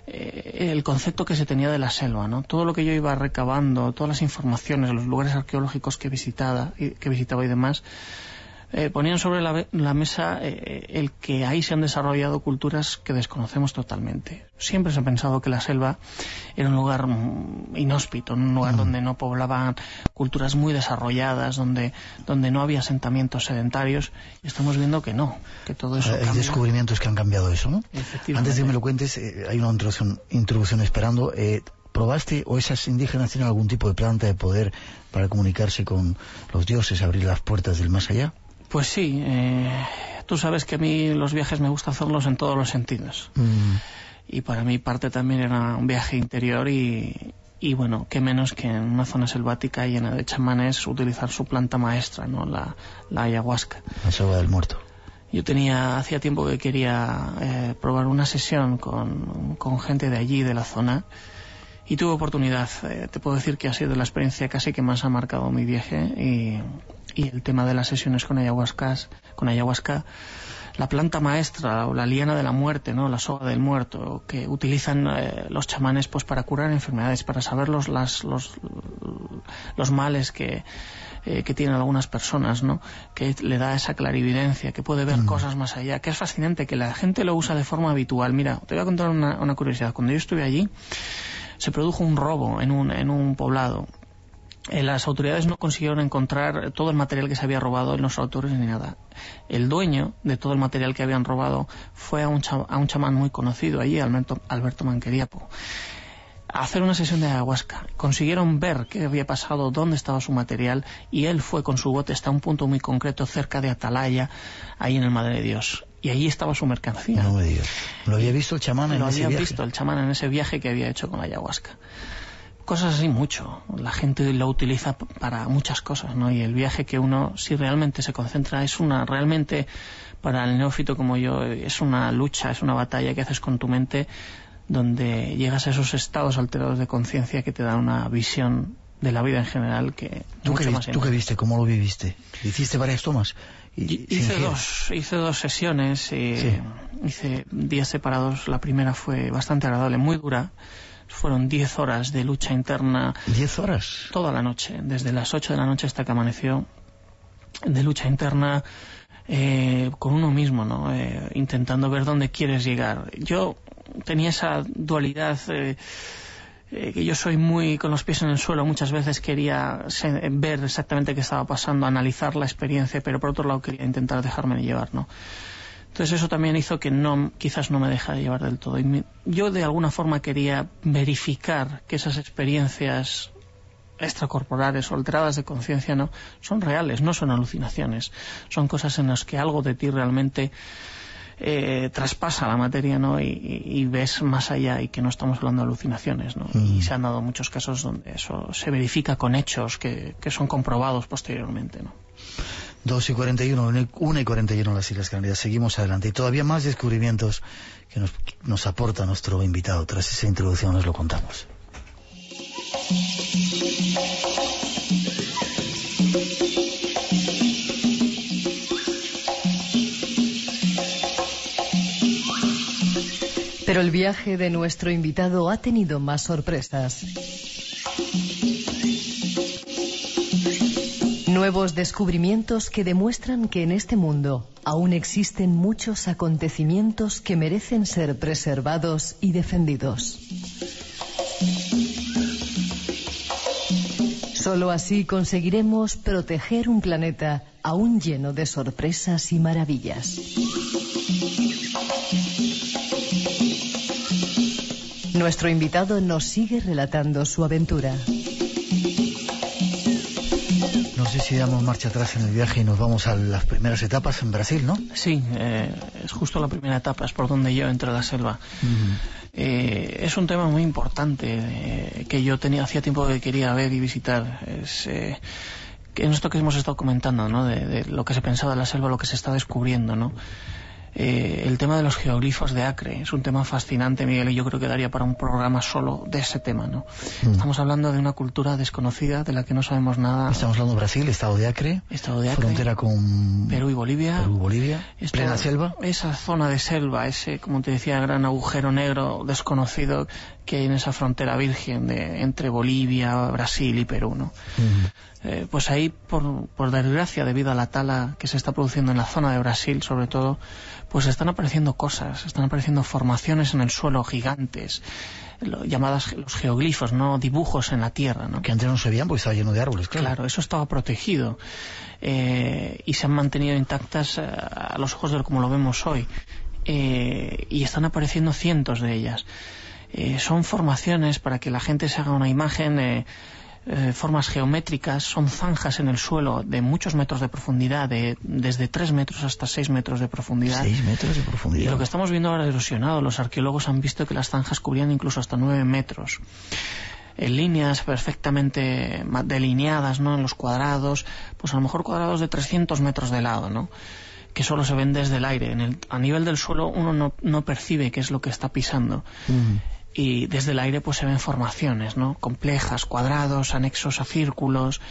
el concepto que se tenía de la selva, ¿no? Todo lo que yo iba recabando, todas las informaciones, los lugares arqueológicos que visitaba y, que visitaba y demás, eh, ponían sobre la, la mesa eh, el que ahí se han desarrollado culturas que desconocemos totalmente. Siempre se ha pensado que la selva era un lugar inhóspito, un lugar mm. donde no poblaban culturas muy desarrolladas, donde donde no había asentamientos sedentarios, y estamos viendo que no, que todo eso Hay cambia. Descubrimientos que han cambiado eso, ¿no? Antes de que me lo cuentes, eh, hay una introducción, introducción esperando. Eh, ¿Probaste o esas indígenas tienen algún tipo de planta de poder para comunicarse con los dioses, abrir las puertas del más allá? Pues sí, eh, tú sabes que a mí los viajes me gusta hacerlos en todos los sentidos. Mm. Y para mí parte también era un viaje interior y, y bueno, qué menos que en una zona selvática llena de chamanes utilizar su planta maestra, ¿no? La, la ayahuasca. La soga del muerto. Yo tenía, hacía tiempo que quería eh, probar una sesión con, con gente de allí, de la zona, y tuve oportunidad. Eh, te puedo decir que ha sido la experiencia casi que más ha marcado mi viaje, y, y el tema de las sesiones con ayahuasca, con ayahuasca, la planta maestra o la liana de la muerte, ¿no? La soga del muerto, que utilizan eh, los chamanes pues para curar enfermedades, para saber los, las, los, los males que, eh, que tienen algunas personas, ¿no? Que le da esa clarividencia, que puede ver mm. cosas más allá, que es fascinante, que la gente lo usa de forma habitual. Mira, te voy a contar una, una curiosidad. Cuando yo estuve allí, se produjo un robo en un, en un poblado. Eh, las autoridades no consiguieron encontrar todo el material que se había robado en los autores ni nada. El dueño de todo el material que habían robado fue a un, cha, a un chamán muy conocido allí, Alberto, Alberto Manqueriapo, a hacer una sesión de ayahuasca. Consiguieron ver qué había pasado, dónde estaba su material, y él fue con su bote hasta un punto muy concreto cerca de Atalaya, ahí en el Madre de Dios. Y allí estaba su mercancía. No me digas. ¿Lo había visto el chamán en Lo ese había viaje? visto el chamán en ese viaje que había hecho con la ayahuasca. Cosas así mucho. La gente lo utiliza para muchas cosas, ¿no? Y el viaje que uno, si realmente se concentra, es una, realmente, para el neófito como yo, es una lucha, es una batalla que haces con tu mente, donde llegas a esos estados alterados de conciencia que te dan una visión de la vida en general que ¿Tú mucho qué, más ¿Tú qué viste? ¿Cómo lo viviste? ¿Hiciste varias tomas? Y, hice dos hice dos sesiones, eh, sí. Hice días separados. La primera fue bastante agradable, muy dura. Fueron diez horas de lucha interna. ¿Diez horas? Toda la noche, desde las ocho de la noche hasta que amaneció, de lucha interna eh, con uno mismo, ¿no? Eh, intentando ver dónde quieres llegar. Yo tenía esa dualidad, eh, eh, que yo soy muy con los pies en el suelo. Muchas veces quería ver exactamente qué estaba pasando, analizar la experiencia, pero por otro lado quería intentar dejarme llevar, ¿no? Entonces eso también hizo que no, quizás no me dejara llevar del todo. Y me, yo de alguna forma quería verificar que esas experiencias extracorporales o alteradas de conciencia, ¿no? Son reales, no son alucinaciones. Son cosas en las que algo de ti realmente eh, traspasa la materia, ¿no? Y, y, y ves más allá, y que no estamos hablando de alucinaciones, ¿no? Mm. Y se han dado muchos casos donde eso se verifica con hechos que, que son comprobados posteriormente, ¿no? dos y cuarenta y uno, una y cuarenta y uno en las Islas Canarias. Seguimos adelante. Y todavía más descubrimientos que nos, nos aporta nuestro invitado. Tras esa introducción nos lo contamos. Pero el viaje de nuestro invitado ha tenido más sorpresas. Nuevos descubrimientos que demuestran que en este mundo aún existen muchos acontecimientos que merecen ser preservados y defendidos. Solo así conseguiremos proteger un planeta aún lleno de sorpresas y maravillas. Nuestro invitado nos sigue relatando su aventura. No sé si damos marcha atrás en el viaje y nos vamos a las primeras etapas en Brasil, ¿no? Sí, eh, es justo la primera etapa, es por donde yo entro a la selva. Uh-huh. Eh, es un tema muy importante eh, que yo tenía hacía tiempo que quería ver y visitar. Es eh, que en esto que hemos estado comentando, ¿no? De, de lo que se pensaba de la selva, lo que se está descubriendo, ¿no? Eh, el tema de los geoglifos de Acre es un tema fascinante, Miguel, y yo creo que daría para un programa solo de ese tema, ¿no? Mm. Estamos hablando de una cultura desconocida de la que no sabemos nada. Estamos hablando de Brasil, estado de Acre, estado de Acre, frontera con Perú y Bolivia, Perú y Bolivia, esta, plena selva. Esa zona de selva, ese, como te decía, gran agujero negro desconocido que hay en esa frontera virgen de, entre Bolivia, Brasil y Perú, ¿no? Mm. Eh, pues ahí, por, por desgracia, debido a la tala que se está produciendo en la zona de Brasil, sobre todo, pues están apareciendo cosas, están apareciendo formaciones en el suelo gigantes, lo, llamadas los geoglifos, ¿no? Dibujos en la tierra, ¿no? Que antes no se veían porque estaba lleno de árboles, claro. Claro, eso estaba protegido eh, y se han mantenido intactas eh, a los ojos de como lo vemos hoy, eh, y están apareciendo cientos de ellas. Eh, son formaciones, para que la gente se haga una imagen, eh, Eh, formas geométricas, son zanjas en el suelo de muchos metros de profundidad, de, desde tres metros hasta seis metros de profundidad. seis metros de profundidad. Y lo que estamos viendo ahora erosionado, los arqueólogos han visto que las zanjas cubrían incluso hasta nueve metros. En líneas perfectamente delineadas, ¿no? En los cuadrados, pues a lo mejor cuadrados de trescientos metros de lado, ¿no? Que solo se ven desde el aire. En el, a nivel del suelo uno no, no percibe qué es lo que está pisando. Mm. Y desde el aire pues se ven formaciones, ¿no? Complejas, cuadrados, anexos a círculos,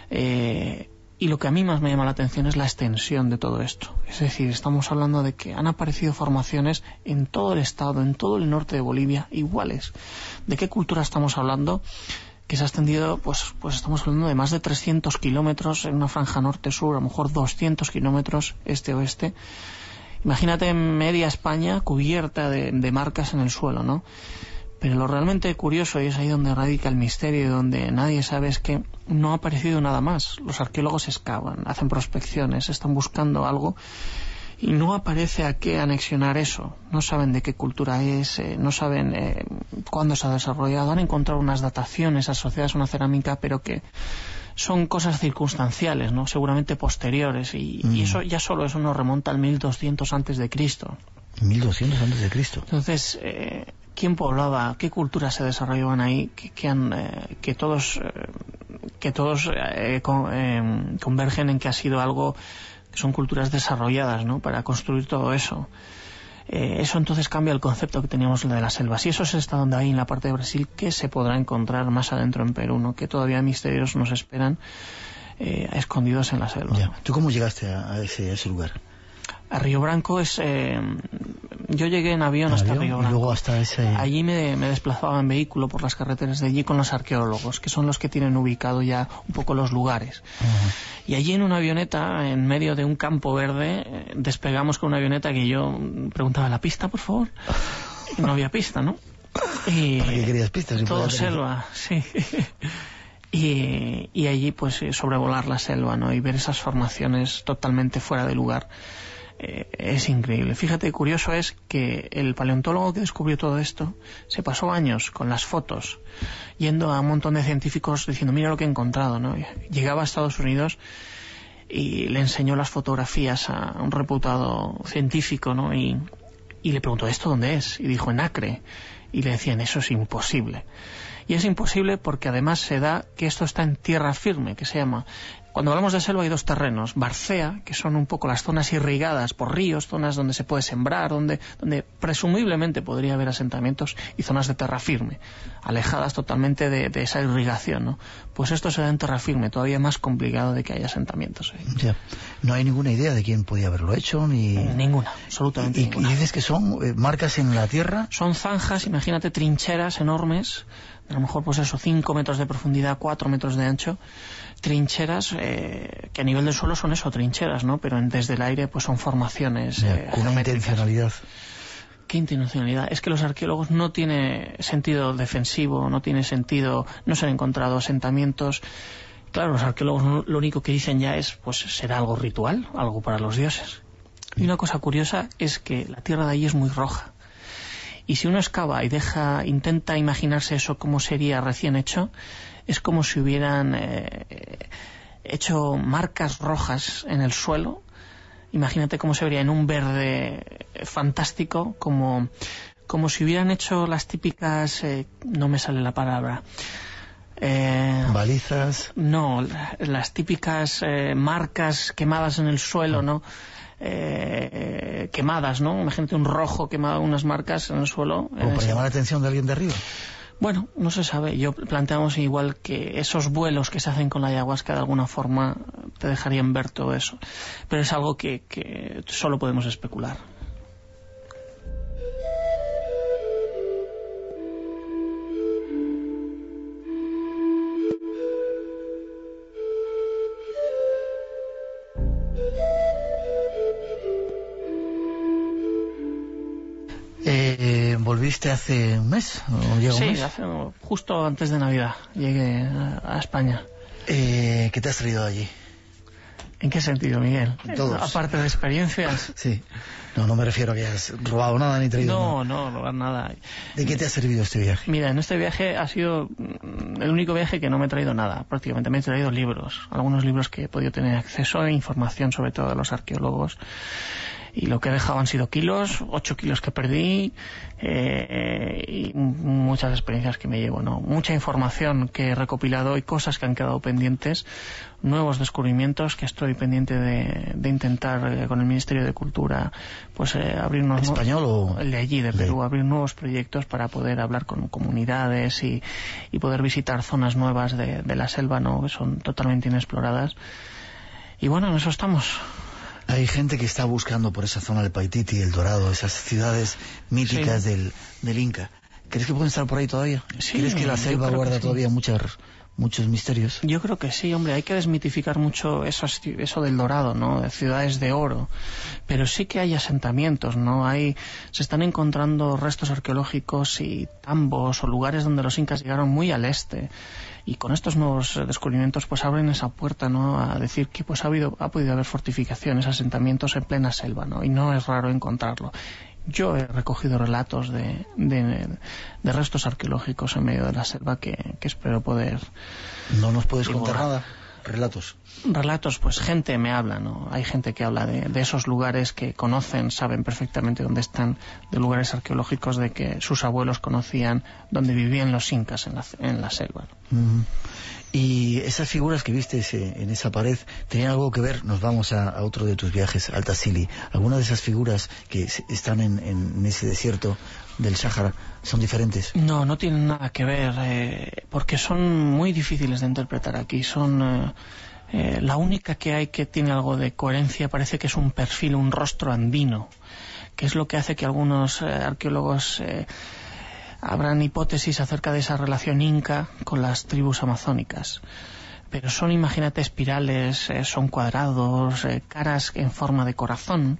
eh, y lo que a mí más me llama la atención es la extensión de todo esto. Es decir, estamos hablando de que han aparecido formaciones en todo el estado, en todo el norte de Bolivia, iguales. ¿De qué cultura estamos hablando? Que se ha extendido, pues, pues estamos hablando de más de trescientos kilómetros en una franja norte-sur, a lo mejor doscientos kilómetros este-oeste. Imagínate media España cubierta de, de marcas en el suelo, ¿no? Pero lo realmente curioso, y es ahí donde radica el misterio y donde nadie sabe, es que no ha aparecido nada más. Los arqueólogos excavan, hacen prospecciones, están buscando algo y no aparece a qué anexionar eso. No saben de qué cultura es, eh, no saben eh, cuándo se ha desarrollado. Han encontrado unas dataciones asociadas a una cerámica, pero que son cosas circunstanciales, ¿no? Seguramente posteriores, y, mm. y eso ya solo eso nos remonta al mil doscientos antes de Cristo. mil doscientos antes de Cristo. Entonces, eh, ¿quién poblaba? ¿Qué culturas se desarrollaban ahí? Que, que, han, eh, que todos, eh, que todos eh, con, eh, convergen en que ha sido algo que son culturas desarrolladas, ¿no? Para construir todo eso. Eh, eso entonces cambia el concepto que teníamos de las selvas. Y eso es hasta donde hay en la parte de Brasil, que se podrá encontrar más adentro en Perú, ¿no? Que todavía misterios nos esperan eh, escondidos en la selva. Ya. ¿Tú cómo llegaste a ese, a ese lugar? A Río Branco es... Eh, yo llegué en avión hasta avión, Río Branco. Y luego hasta ese... Allí me, me desplazaba en vehículo por las carreteras de allí con los arqueólogos, que son los que tienen ubicado ya un poco los lugares. Uh-huh. Y allí en una avioneta, en medio de un campo verde, eh, despegamos con una avioneta que yo preguntaba, ¿la pista, por favor? Y no había pista, ¿no? Y ¿para qué querías pistas? Si todo selva, sí. y, y allí pues sobrevolar la selva, ¿no? Y ver esas formaciones totalmente fuera de lugar. eh, es increíble. Fíjate, curioso es que el paleontólogo que descubrió todo esto se pasó años con las fotos, yendo a un montón de científicos diciendo, mira lo que he encontrado, ¿no? Llegaba a Estados Unidos y le enseñó las fotografías a un reputado científico, ¿no? Y, y le preguntó, ¿esto dónde es? Y dijo, en Acre. Y le decían, eso es imposible. Y es imposible porque además se da que esto está en tierra firme, que se llama... Cuando hablamos de selva hay dos terrenos, Barcea, que son un poco las zonas irrigadas por ríos, zonas donde se puede sembrar, donde, donde presumiblemente podría haber asentamientos, y zonas de terra firme, alejadas totalmente de, de esa irrigación, ¿no? Pues esto se da en terra firme, todavía más complicado de que haya asentamientos. ¿eh? Ya. No hay ninguna idea de quién podía haberlo hecho, ni... Ninguna, absolutamente y, ninguna. ¿Y dices que son eh, marcas en la tierra? Son zanjas, imagínate, trincheras enormes, a lo mejor pues eso, cinco metros de profundidad, cuatro metros de ancho, trincheras eh, que a nivel del suelo son eso, trincheras, ¿no? Pero en, desde el aire pues son formaciones eh, con una intencionalidad. ¿Qué intencionalidad? Es que los arqueólogos no tiene sentido defensivo, no tiene sentido, no se han encontrado asentamientos. Claro, los arqueólogos lo único que dicen ya es, pues será algo ritual, algo para los dioses. Y una cosa curiosa es que la tierra de allí es muy roja. Y si uno excava y deja, intenta imaginarse eso como sería recién hecho, es como si hubieran eh, hecho marcas rojas en el suelo. Imagínate cómo se vería en un verde fantástico, como, como si hubieran hecho las típicas, eh, no me sale la palabra, eh, balizas. No, las típicas eh, marcas quemadas en el suelo, ¿no? Eh, eh, quemadas, ¿no? Imagínate un rojo quemado, unas marcas en el suelo. ¿O para llamar la atención de alguien de arriba? Bueno, no se sabe. Yo planteamos igual que esos vuelos que se hacen con la ayahuasca de alguna forma te dejarían ver todo eso. Pero es algo que, que solo podemos especular. Eh, ¿Volviste hace un mes? ¿O llega sí, un mes? Hace, justo antes de Navidad llegué a, a España. Eh, ¿Qué te has traído allí? ¿En qué sentido, Miguel? En todos. Aparte de experiencias. Sí. No, no me refiero a que hayas robado nada ni traído No, nada. no, robar nada. ¿De qué te ha servido este viaje? Mira, en este viaje ha sido el único viaje que no me he traído nada. Prácticamente me he traído libros. Algunos libros que he podido tener acceso e información sobre todo de los arqueólogos. Y lo que he dejado han sido kilos, ocho kilos que perdí eh, y muchas experiencias que me llevo, ¿no? Mucha información que he recopilado y cosas que han quedado pendientes, nuevos descubrimientos que estoy pendiente de, de intentar eh, con el Ministerio de Cultura pues eh, abrir unos... ¿Español o...? El de allí, de Perú, de... abrir nuevos proyectos para poder hablar con comunidades y, y poder visitar zonas nuevas de, de la selva, ¿no? Que son totalmente inexploradas. Y bueno, en eso estamos. Hay gente que está buscando por esa zona del Paititi, el Dorado, esas ciudades míticas sí. del, del Inca. ¿Crees que pueden estar por ahí todavía? Sí, ¿crees que la selva guarda sí. todavía muchas, muchos misterios? Yo creo que sí, hombre. Hay que desmitificar mucho eso, eso del Dorado, ¿no? De ciudades de oro. Pero sí que hay asentamientos, ¿no? Hay, se están encontrando restos arqueológicos y tambos o lugares donde los incas llegaron muy al este. Y con estos nuevos descubrimientos pues abren esa puerta, ¿no? A decir que pues ha habido, ha podido haber fortificaciones, asentamientos en plena selva, ¿no? Y no es raro encontrarlo. Yo he recogido relatos de, de, de restos arqueológicos en medio de la selva que, que espero poder... ¿No nos puedes contar nada? Relatos. Relatos, pues gente me habla, ¿no? Hay gente que habla de, de esos lugares que conocen, saben perfectamente dónde están, de lugares arqueológicos de que sus abuelos conocían, donde vivían los incas en la, en la selva, ¿no? Mm. Y esas figuras que viste en esa pared, ¿tenían algo que ver? Nos vamos a, a otro de tus viajes, al Tassili. ¿Alguna de esas figuras que están en, en ese desierto del Sáhara son diferentes? No, no tienen nada que ver, eh, porque son muy difíciles de interpretar aquí. Son eh, eh, la única que hay que tiene algo de coherencia parece que es un perfil, un rostro andino, que es lo que hace que algunos eh, arqueólogos eh, abran hipótesis acerca de esa relación inca con las tribus amazónicas. Pero son, imagínate, espirales, eh, son cuadrados, eh, caras en forma de corazón.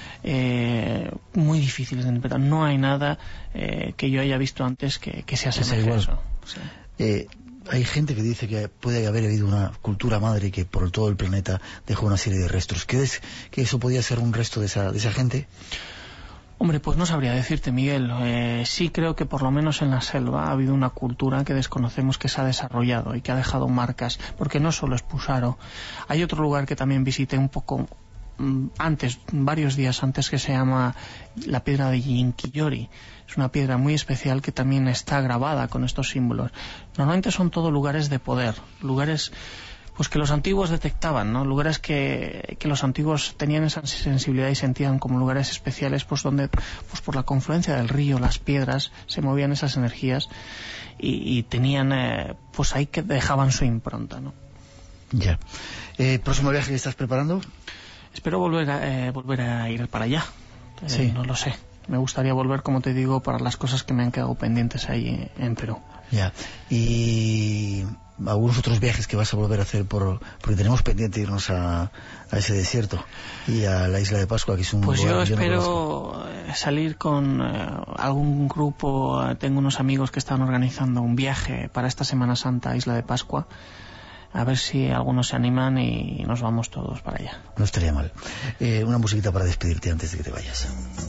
Eh, muy difíciles de interpretar. No hay nada eh, que yo haya visto antes que, que se asemeje a eso. Sí. Eh, hay gente que dice que puede haber habido una cultura madre que por todo el planeta dejó una serie de restos. ¿Crees que eso podía ser un resto de esa, de esa gente? Hombre, pues no sabría decirte, Miguel. Eh, sí creo que por lo menos en la selva ha habido una cultura que desconocemos que se ha desarrollado y que ha dejado marcas, porque no solo es Pusaro. Hay otro lugar que también visité un poco antes, varios días antes, que se llama la piedra de Yinquillori. Es una piedra muy especial que también está grabada con estos símbolos. Normalmente son todo lugares de poder, lugares pues que los antiguos detectaban, ¿no? Lugares que, que los antiguos tenían esa sensibilidad y sentían como lugares especiales, pues donde pues por la confluencia del río, las piedras, se movían esas energías y, y tenían, eh, pues ahí que dejaban su impronta, ¿no? Ya. Eh, ¿Próximo viaje que estás preparando? Espero volver a, eh, volver a ir para allá. Eh, sí. No lo sé. Me gustaría volver, como te digo, para las cosas que me han quedado pendientes ahí en Perú. Ya. Y algunos otros viajes que vas a volver a hacer, por porque tenemos pendiente irnos a, a ese desierto y a la isla de Pascua, que es un pues lugar yo que espero yo no salir con eh, algún grupo. Tengo unos amigos que están organizando un viaje para esta Semana Santa a Isla de Pascua, a ver si algunos se animan y nos vamos todos para allá. No estaría mal. Eh, una musiquita para despedirte antes de que te vayas.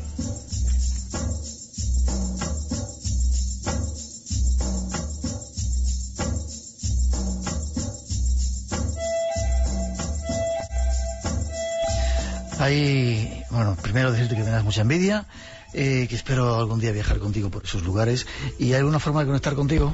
Ahí, bueno, primero decirte que tengas mucha envidia, eh, que espero algún día viajar contigo por esos lugares. ¿Y hay alguna forma de conectar contigo?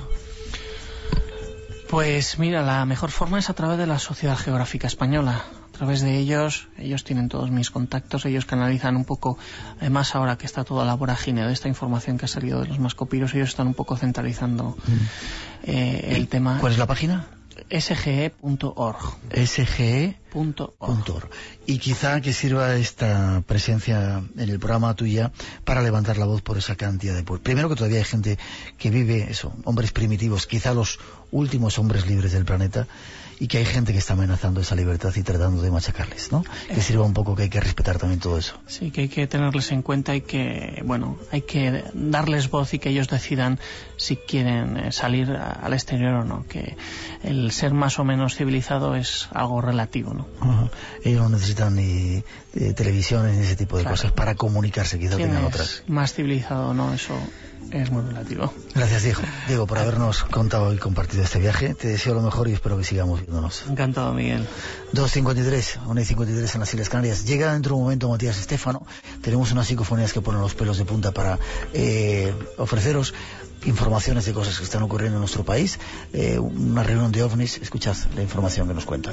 Pues mira, la mejor forma es a través de la Sociedad Geográfica Española. A través de ellos, ellos tienen todos mis contactos, ellos canalizan un poco, además ahora que está toda la vorágine de esta información que ha salido de los mascopiros, ellos están un poco centralizando mm. eh, el tema. ¿Cuál es la página? S G E punto org. S G E punto org. Y quizá que sirva esta presencia en el programa tuya para levantar la voz por esa cantidad de pueblos. Primero, que todavía hay gente que vive eso, hombres primitivos, quizá los últimos hombres libres del planeta, y que hay gente que está amenazando esa libertad y tratando de machacarles, ¿no? Que sirva un poco, que hay que respetar también todo eso. Sí, que hay que tenerles en cuenta y que, bueno, hay que darles voz y que ellos decidan si quieren salir al exterior o no, que el ser más o menos civilizado es algo relativo, ¿no? Uh-huh. Ellos no necesitan ni eh, televisión ni ese tipo de claro. cosas para comunicarse, quizá tengan otras. Más civilizado o no, eso es muy relativo. Gracias, Diego, Diego, por habernos contado y compartido este viaje. Te deseo lo mejor y espero que sigamos viéndonos. Encantado, Miguel. dos cincuenta y tres, una y cincuenta y tres en las Islas Canarias. Llega dentro de un momento Matías Estéfano. Tenemos unas psicofonías que ponen los pelos de punta para eh, ofreceros informaciones de cosas que están ocurriendo en nuestro país. Eh, una reunión de ovnis. Escuchad la información que nos cuentan.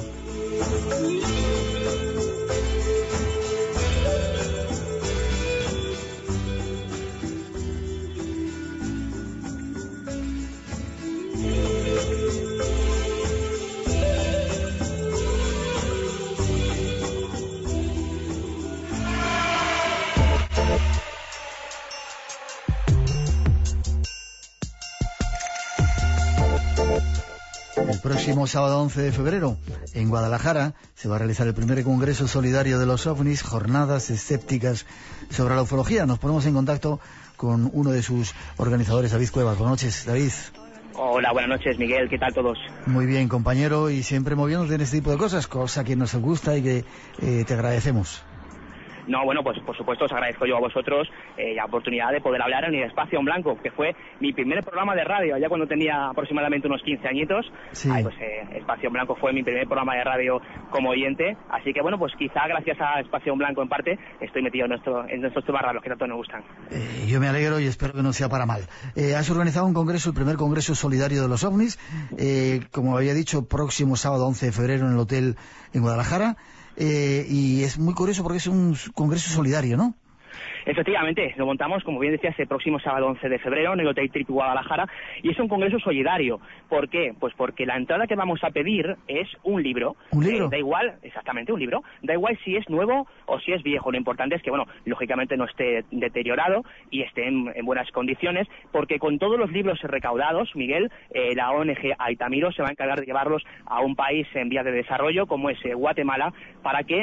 El próximo sábado once de febrero, en Guadalajara, se va a realizar el primer Congreso Solidario de los OVNIs, jornadas escépticas sobre la ufología. Nos ponemos en contacto con uno de sus organizadores, David Cuevas. Buenas noches, David. Hola, buenas noches, Miguel. ¿Qué tal todos? Muy bien, compañero, y siempre moviéndote en este tipo de cosas, cosa que nos gusta y que eh, te agradecemos. No, bueno, pues por supuesto os agradezco yo a vosotros eh, la oportunidad de poder hablar en el Espacio en Blanco, que fue mi primer programa de radio, allá cuando tenía aproximadamente unos quince añitos. Sí. Ay, pues eh, Espacio en Blanco fue mi primer programa de radio como oyente, así que bueno, pues quizá gracias a Espacio en Blanco en parte estoy metido en, nuestro, en nuestros temas raros que tanto nos gustan. Eh, yo me alegro y espero que no sea para mal. Eh, has organizado un congreso, el primer Congreso Solidario de los OVNIs, eh, como había dicho, próximo sábado once de febrero en el hotel en Guadalajara. Eh, y es muy curioso porque es un congreso solidario, ¿no? Efectivamente, lo montamos, como bien decías, el próximo sábado once de febrero en el Hotel Trip Guadalajara, y es un congreso solidario. ¿Por qué? Pues porque la entrada que vamos a pedir es un libro. ¿Un libro? Eh, da igual, exactamente, un libro. Da igual si es nuevo o si es viejo. Lo importante es que, bueno, lógicamente no esté deteriorado y esté en, en buenas condiciones, porque con todos los libros recaudados, Miguel, eh, la O N G Altamiro se va a encargar de llevarlos a un país en vías de desarrollo, como es eh, Guatemala, para que, bueno,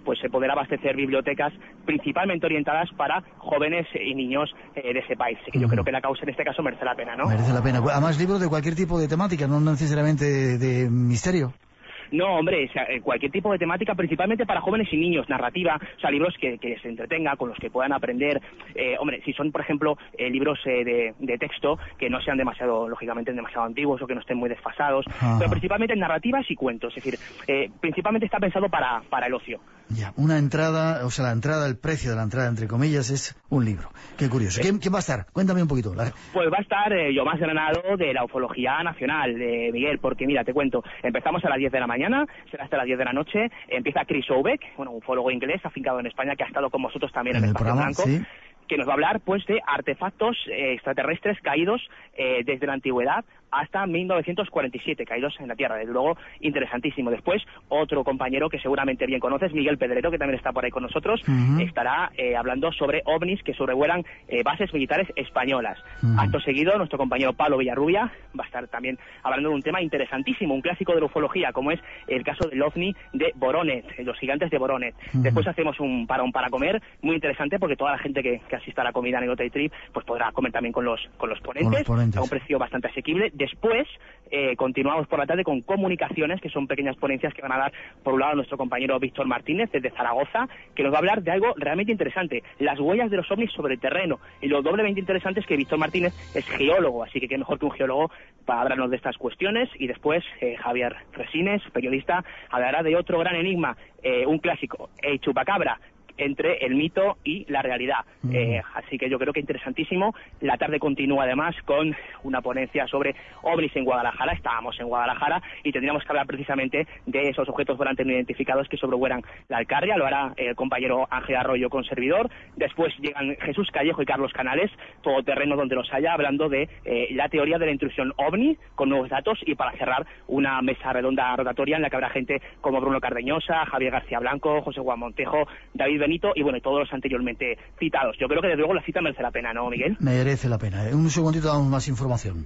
pues eh, poder abastecer bibliotecas principalmente orientadas para jóvenes y niños eh, de ese país. Así que yo uh-huh. creo que la causa en este caso merece la pena, ¿no? Merece la pena. Además, libros de cualquier tipo de temática, no necesariamente de, de misterio. No, hombre, o sea, cualquier tipo de temática, principalmente para jóvenes y niños, narrativa, o sea, libros que, que se entretenga, con los que puedan aprender. Eh, hombre, si son, por ejemplo, eh, libros eh, de, de texto, que no sean demasiado, lógicamente, demasiado antiguos o que no estén muy desfasados, Ajá. pero principalmente narrativas y cuentos, es decir, eh, principalmente está pensado para, para el ocio. Ya, una entrada, o sea, la entrada, el precio de la entrada, entre comillas, es un libro. Qué curioso. ¿Quién, quién va a estar? Cuéntame un poquito. La... Pues va a estar eh, Yomás Granado de la Ufología Nacional, de Miguel, porque mira, te cuento, empezamos a las diez de la mañana, será hasta las diez de la noche, empieza Chris Obeck, bueno, un ufólogo inglés afincado en España que ha estado con vosotros también en, en el Espacio Blanco, ¿sí? que nos va a hablar pues de artefactos eh, extraterrestres caídos eh, desde la antigüedad hasta mil novecientos cuarenta y siete, caídos en la Tierra. Desde luego, interesantísimo. Después, otro compañero que seguramente bien conoces, Miguel Pedrero, que también está por ahí con nosotros, uh-huh. estará eh, hablando sobre ovnis que sobrevuelan eh, bases militares españolas. Uh-huh. Acto seguido, nuestro compañero Pablo Villarrubia va a estar también hablando de un tema interesantísimo, un clásico de la ufología, como es el caso del ovni de Voronet, los gigantes de Voronet. Uh-huh. Después hacemos un parón para comer, muy interesante, porque toda la gente que, que asista a la comida en el Hotel Trip, pues podrá comer también con los, con los ponentes, con los ponentes, a un precio bastante asequible. Después, eh, continuamos por la tarde con comunicaciones, que son pequeñas ponencias que van a dar, por un lado, nuestro compañero Víctor Martínez, desde Zaragoza, que nos va a hablar de algo realmente interesante, las huellas de los ovnis sobre el terreno. Y lo doblemente interesante es que Víctor Martínez es geólogo, así que qué mejor que un geólogo para hablarnos de estas cuestiones. Y después, eh, Javier Resines, periodista, hablará de otro gran enigma, eh, un clásico, el chupacabra, entre el mito y la realidad. Mm. Eh, así que yo creo que interesantísimo. La tarde continúa además con una ponencia sobre ovnis en Guadalajara. Estábamos en Guadalajara y tendríamos que hablar precisamente de esos objetos volantes no identificados que sobrevuelan la Alcarria. Lo hará el compañero Ángel Arroyo con servidor. Después llegan Jesús Callejo y Carlos Canales, todoterreno donde los haya, hablando de eh, la teoría de la intrusión ovni con nuevos datos, y para cerrar una mesa redonda rotatoria en la que habrá gente como Bruno Cardeñosa, Javier García Blanco, José Juan Montejo, David Benito y bueno, y todos los anteriormente citados. Yo creo que desde luego la cita merece la pena, ¿no, Miguel? Merece la pena. En un segundito damos más información.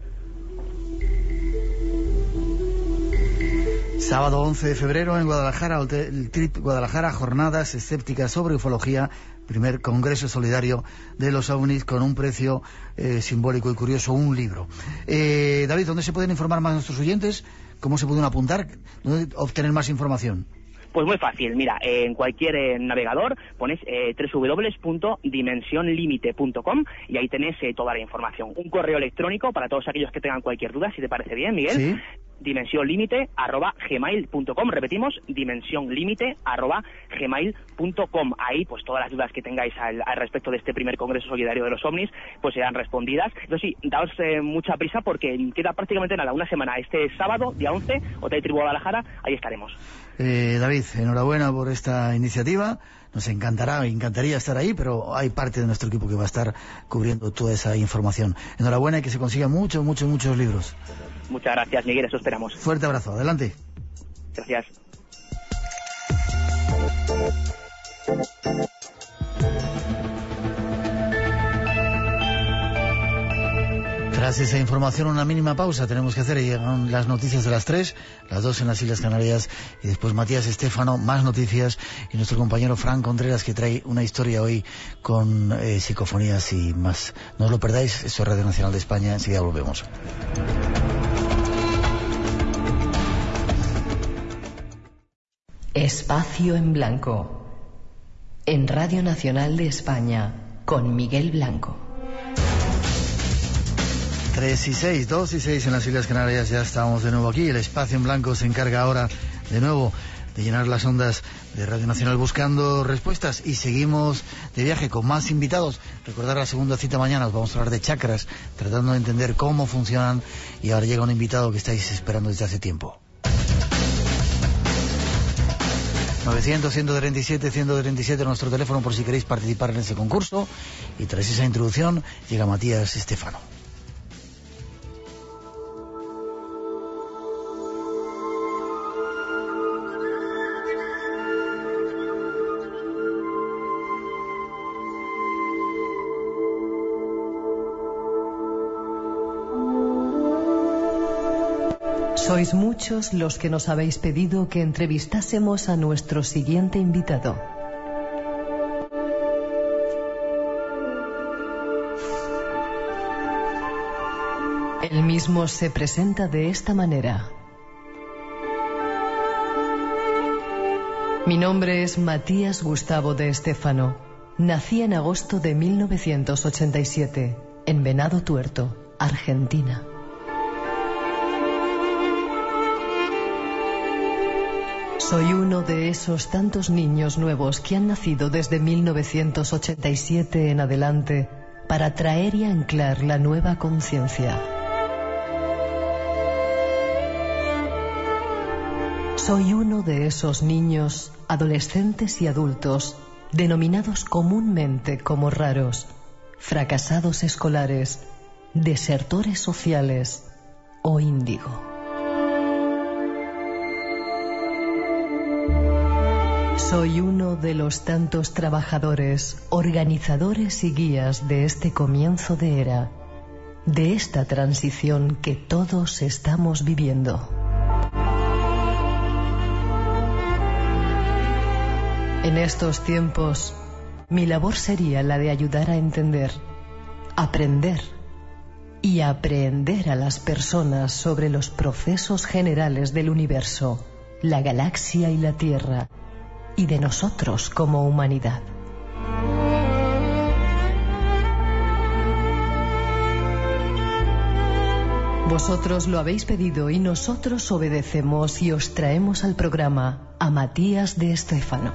Sábado once de febrero en Guadalajara, el Trip Guadalajara, jornadas escépticas sobre ufología, primer congreso solidario de los ovnis con un precio eh, simbólico y curioso, un libro. Eh, David, ¿dónde se pueden informar más nuestros oyentes? ¿Cómo se pueden apuntar? ¿Dónde obtener más información? Pues muy fácil, mira, en cualquier eh, navegador pones eh, doble u doble u doble u punto dimensión límite punto com y ahí tenés eh, toda la información. Un correo electrónico para todos aquellos que tengan cualquier duda, si te parece bien, Miguel. ¿Sí? dimensión límite arroba gmail punto com. Repetimos, dimensión límite arroba gmail punto com. Ahí, pues todas las dudas que tengáis al, al respecto de este primer Congreso Solidario de los OVNIs, pues serán respondidas. Entonces sí, daos eh, mucha prisa porque queda prácticamente nada, una semana. Este sábado, día once, Hotel Tribu Guadalajara, ahí estaremos. Eh, David, enhorabuena por esta iniciativa. Nos encantará, encantaría estar ahí, pero hay parte de nuestro equipo que va a estar cubriendo toda esa información. Enhorabuena y que se consigan muchos, muchos, muchos libros. Muchas gracias, Miguel, eso esperamos. Fuerte abrazo, adelante. Gracias. Tras esa información, una mínima pausa tenemos que hacer. Llegan las noticias de las tres, las dos en las Islas Canarias, y después Matías Estéfano, más noticias, y nuestro compañero Fran Contreras, que trae una historia hoy con eh, psicofonías y más. No os lo perdáis, esto es Radio Nacional de España, enseguida volvemos. Espacio en Blanco, en Radio Nacional de España, con Miguel Blanco. Tres y seis, dos y seis en las Islas Canarias, ya estamos de nuevo aquí. El Espacio en Blanco se encarga ahora de nuevo de llenar las ondas de Radio Nacional buscando respuestas, y seguimos de viaje con más invitados. Recordar la segunda cita mañana, os vamos a hablar de chakras, tratando de entender cómo funcionan, y ahora llega un invitado que estáis esperando desde hace tiempo. novecientos, ciento treinta y siete, ciento treinta y siete nuestro teléfono por si queréis participar en ese concurso, y tras esa introducción llega Matías Estéfano. Sois muchos los que nos habéis pedido que entrevistásemos a nuestro siguiente invitado. Él mismo se presenta de esta manera. Mi nombre es Matías Gustavo de Estéfano. Nací en agosto de mil novecientos ochenta y siete, en Venado Tuerto, Argentina. Soy uno de esos tantos niños nuevos que han nacido desde mil novecientos ochenta y siete en adelante para traer y anclar la nueva conciencia. Soy uno de esos niños, adolescentes y adultos, denominados comúnmente como raros, fracasados escolares, desertores sociales o índigo. Soy uno de los tantos trabajadores, organizadores y guías de este comienzo de era, de esta transición que todos estamos viviendo. En estos tiempos, mi labor sería la de ayudar a entender, aprender y aprehender a las personas sobre los procesos generales del universo, la galaxia y la Tierra, y de nosotros como humanidad. Vosotros lo habéis pedido y nosotros obedecemos y os traemos al programa a Matías de Estéfano.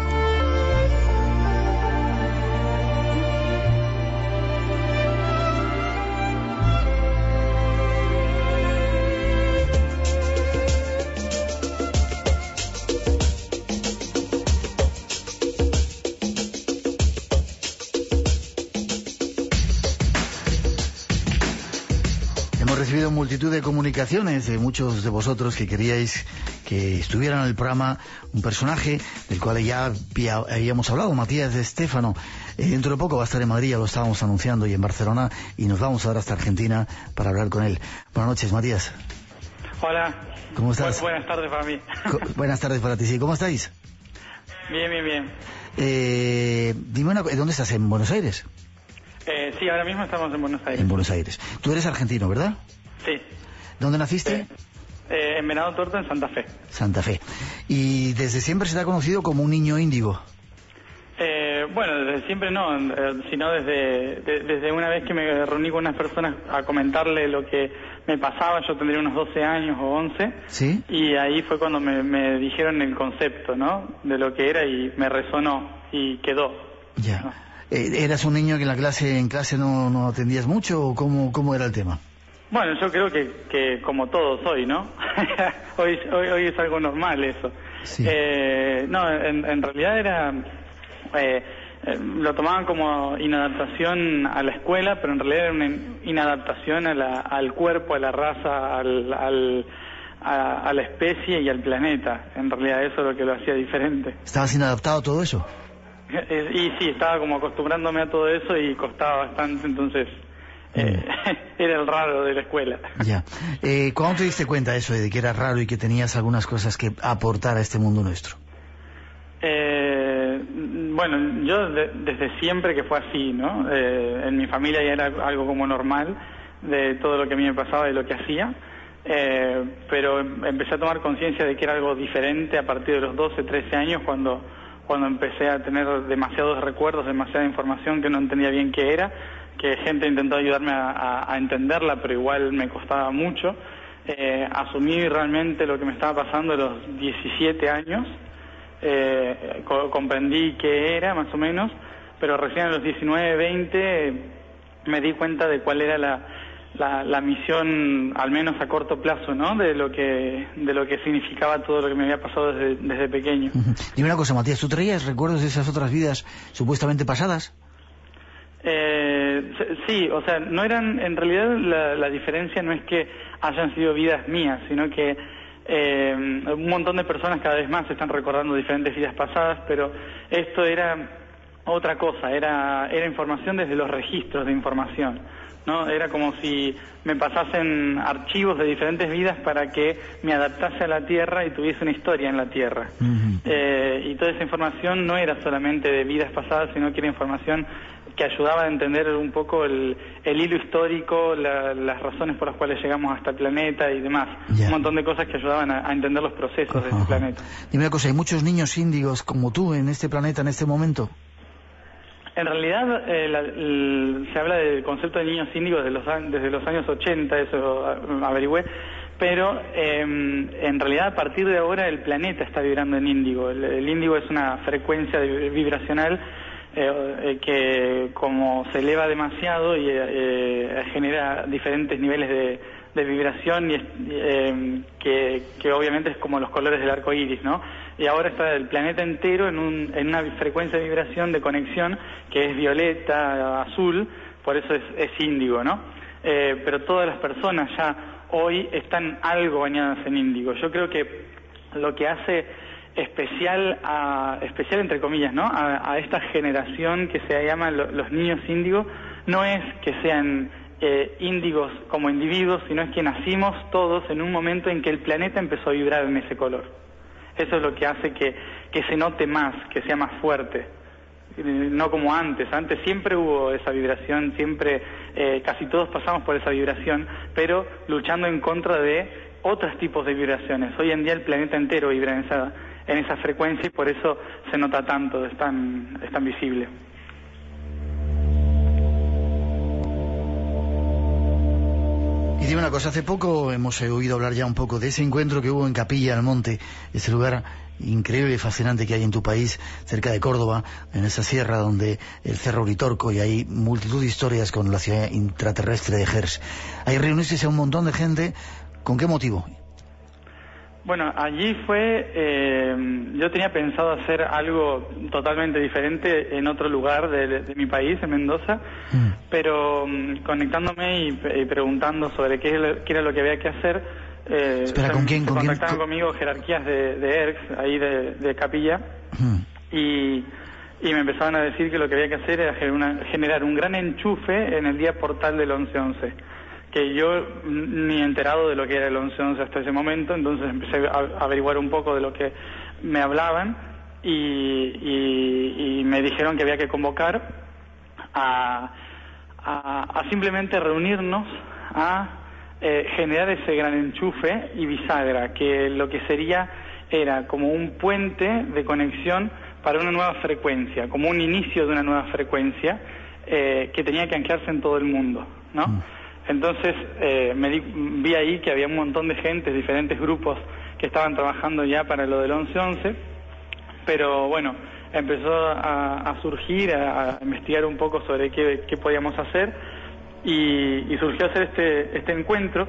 Multitud de comunicaciones de muchos de vosotros que queríais que estuviera en el programa un personaje del cual ya habíamos hablado, Matías de Estéfano. Eh, dentro de poco va a estar en Madrid, ya lo estábamos anunciando, y en Barcelona, y nos vamos ahora hasta Argentina para hablar con él. Buenas noches, Matías. Hola. ¿Cómo estás? Buenas tardes para mí. Buenas tardes para ti, sí. ¿Cómo estáis? Bien, bien, bien. Eh, dime una cosa, ¿dónde estás? ¿En Buenos Aires? Eh, sí, ahora mismo estamos en Buenos Aires. En Buenos Aires. Tú eres argentino, ¿verdad? Sí. ¿Dónde naciste? Eh, eh, en Venado Tuerto, en Santa Fe. Santa Fe. ¿Y desde siempre se te ha conocido como un niño índigo? Eh, bueno, desde siempre no, eh, sino desde, de, desde una vez que me reuní con unas personas a comentarle lo que me pasaba. Yo tendría unos doce años o once. ¿Sí? Y ahí fue cuando me, me dijeron el concepto, ¿no?, de lo que era, y me resonó y quedó. Ya. ¿No? Eh, ¿Eras un niño que en la clase en clase no, no atendías mucho o cómo, cómo era el tema? Bueno, yo creo que, que como todos hoy, ¿no? hoy, hoy hoy es algo normal eso. Sí. Eh, no, en, en realidad era... Eh, eh, lo tomaban como inadaptación a la escuela, pero en realidad era una inadaptación a la, al cuerpo, a la raza, al, al, a, a la especie y al planeta. En realidad eso es lo que lo hacía diferente. ¿Estabas inadaptado a todo eso? Eh, y sí, estaba como acostumbrándome a todo eso y costaba bastante, entonces... Eh, era el raro de la escuela. Ya. Eh, ¿Cuándo te diste cuenta de eso, de que era raro y que tenías algunas cosas que aportar a este mundo nuestro? Eh, bueno, yo de, desde siempre que fue así, ¿no? Eh, en mi familia ya era algo como normal de todo lo que a mí me pasaba y lo que hacía, eh, pero empecé a tomar conciencia de que era algo diferente a partir de los doce, trece años, cuando, cuando empecé a tener demasiados recuerdos, demasiada información que no entendía bien qué era, que gente intentó ayudarme a, a, a entenderla, pero igual me costaba mucho. Eh, asumí realmente lo que me estaba pasando a los diecisiete años, eh, co comprendí qué era más o menos, pero recién a los diecinueve, veinte me di cuenta de cuál era la, la, la misión, al menos a corto plazo, ¿no?, de lo que de lo que significaba todo lo que me había pasado desde, desde pequeño. Uh-huh. Dime una cosa, Matías, ¿tú traías recuerdos de esas otras vidas supuestamente pasadas? Eh, sí, o sea, no eran, en realidad la, la diferencia no es que hayan sido vidas mías, sino que eh, un montón de personas cada vez más están recordando diferentes vidas pasadas, pero esto era otra cosa, era, era información desde los registros de información. ¿no? Era como si me pasasen archivos de diferentes vidas para que me adaptase a la Tierra y tuviese una historia en la Tierra. Uh-huh. Eh, y toda esa información no era solamente de vidas pasadas, sino que era información que ayudaba a entender un poco el, el hilo histórico, la, las razones por las cuales llegamos hasta el planeta y demás. Yeah. Un montón de cosas que ayudaban a, a entender los procesos uh-huh. de este planeta. Dime una cosa, ¿hay muchos niños índigos como tú en este planeta en este momento? En realidad eh, la, el, se habla del concepto de niños índigos desde los, desde los años ochenta, eso averigüé, pero eh, en realidad a partir de ahora el planeta está vibrando en índigo. El, el índigo es una frecuencia de, vibracional eh, eh, que como se eleva demasiado y eh, genera diferentes niveles de, de vibración y eh, que, que obviamente es como los colores del arco iris, ¿no? Y ahora está el planeta entero en, un, en una frecuencia de vibración de conexión que es violeta, azul, por eso es, es índigo, ¿no? Eh, pero todas las personas ya hoy están algo bañadas en índigo. Yo creo que lo que hace especial, a, especial entre comillas, ¿no? A, a esta generación que se llama lo, los niños índigo, no es que sean eh, índigos como individuos, sino es que nacimos todos en un momento en que el planeta empezó a vibrar en ese color. Eso es lo que hace que, que se note más, que sea más fuerte, no como antes. Antes siempre hubo esa vibración, siempre, eh, casi todos pasamos por esa vibración, pero luchando en contra de otros tipos de vibraciones. Hoy en día el planeta entero vibra en esa, en esa frecuencia y por eso se nota tanto, es tan, es tan visible. Y dime una cosa, hace poco hemos oído hablar ya un poco de ese encuentro que hubo en Capilla del Monte, ese lugar increíble y fascinante que hay en tu país, cerca de Córdoba, en esa sierra donde el Cerro Uritorco, y hay multitud de historias con la ciudad intraterrestre de Gers. Ahí reuniste a un montón de gente, ¿con qué motivo? Bueno, allí fue, eh, yo tenía pensado hacer algo totalmente diferente en otro lugar de, de, de mi país, en Mendoza, mm. pero um, conectándome y, y preguntando sobre qué, qué era lo que había que hacer, eh, Espera, ¿con quién? se ¿con contactaron quién? conmigo jerarquías de, de E R C, ahí de, de Capilla, mm. y, y me empezaron a decir que lo que había que hacer era generar, una, generar un gran enchufe en el día portal del once once. Que yo ni enterado de lo que era el once once hasta ese momento, entonces empecé a averiguar un poco de lo que me hablaban y, y, y me dijeron que había que convocar a, a, a simplemente reunirnos a eh, generar ese gran enchufe y bisagra, que lo que sería era como un puente de conexión para una nueva frecuencia, como un inicio de una nueva frecuencia eh, que tenía que anclarse en todo el mundo, ¿no? Mm. Entonces eh, me di, vi ahí que había un montón de gente, diferentes grupos que estaban trabajando ya para lo del once once, pero bueno, empezó a, a surgir, a, a investigar un poco sobre qué, qué podíamos hacer y, y surgió hacer este, este encuentro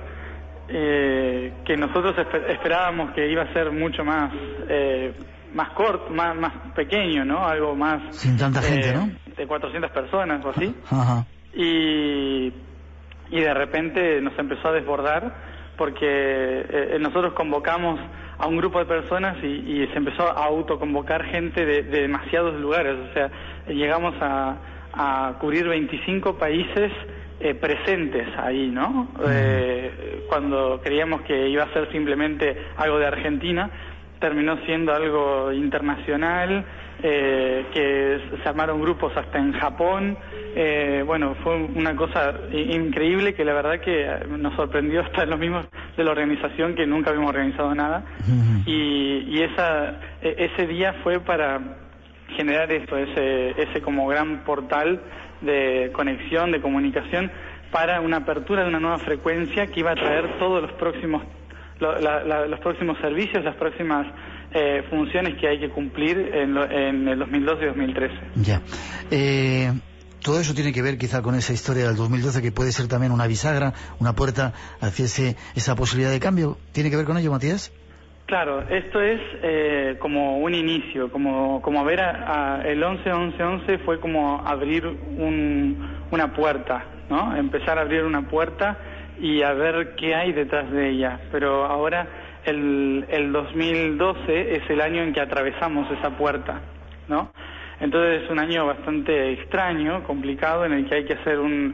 eh, que nosotros esper, esperábamos que iba a ser mucho más, eh, más corto, más, más pequeño, ¿no? Algo más... Sin tanta gente, eh, ¿no? De cuatrocientas personas o así. Ajá. Y... y de repente nos empezó a desbordar porque eh, nosotros convocamos a un grupo de personas y, y se empezó a autoconvocar gente de, de demasiados lugares, o sea, llegamos a, a cubrir veinticinco países eh, presentes ahí, ¿no? Eh, cuando creíamos que iba a ser simplemente algo de Argentina, terminó siendo algo internacional, eh, que se armaron grupos hasta en Japón. Eh, bueno, fue una cosa increíble que la verdad que nos sorprendió hasta los mismos de la organización, que nunca habíamos organizado nada. Uh-huh. y, y esa ese día fue para generar eso, ese, ese como gran portal de conexión, de comunicación, para una apertura de una nueva frecuencia que iba a traer todos los próximos lo, la, la, los próximos servicios, las próximas eh, funciones que hay que cumplir en, lo, en el dos mil doce y dos mil trece. Ya. Eh, todo eso tiene que ver quizá con esa historia del dos mil doce, que puede ser también una bisagra, una puerta hacia ese, esa posibilidad de cambio. ¿Tiene que ver con ello, Matías? Claro, esto es eh, como un inicio, como como ver a, a el once once once fue como abrir un, una puerta, ¿no? Empezar a abrir una puerta y a ver qué hay detrás de ella. Pero ahora el, el dos mil doce es el año en que atravesamos esa puerta, ¿no? Entonces es un año bastante extraño, complicado, en el que hay que hacer un,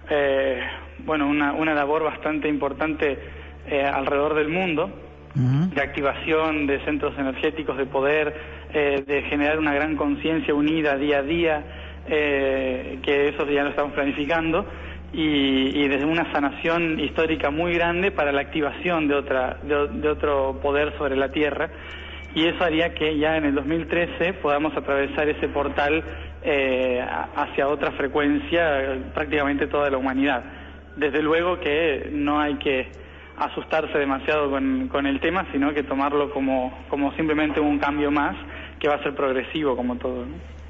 eh, bueno, una, una labor bastante importante eh, alrededor del mundo, uh-huh. de activación de centros energéticos de poder, eh, de generar una gran conciencia unida día a día, eh, que eso ya lo estamos planificando, y, y desde una sanación histórica muy grande para la activación de, otra, de, de otro poder sobre la Tierra, y eso haría que ya en el dos mil trece podamos atravesar ese portal eh, hacia otra frecuencia prácticamente toda la humanidad. Desde luego que no hay que asustarse demasiado con, con el tema, sino que tomarlo como, como simplemente un cambio más que va a ser progresivo como todo, ¿no?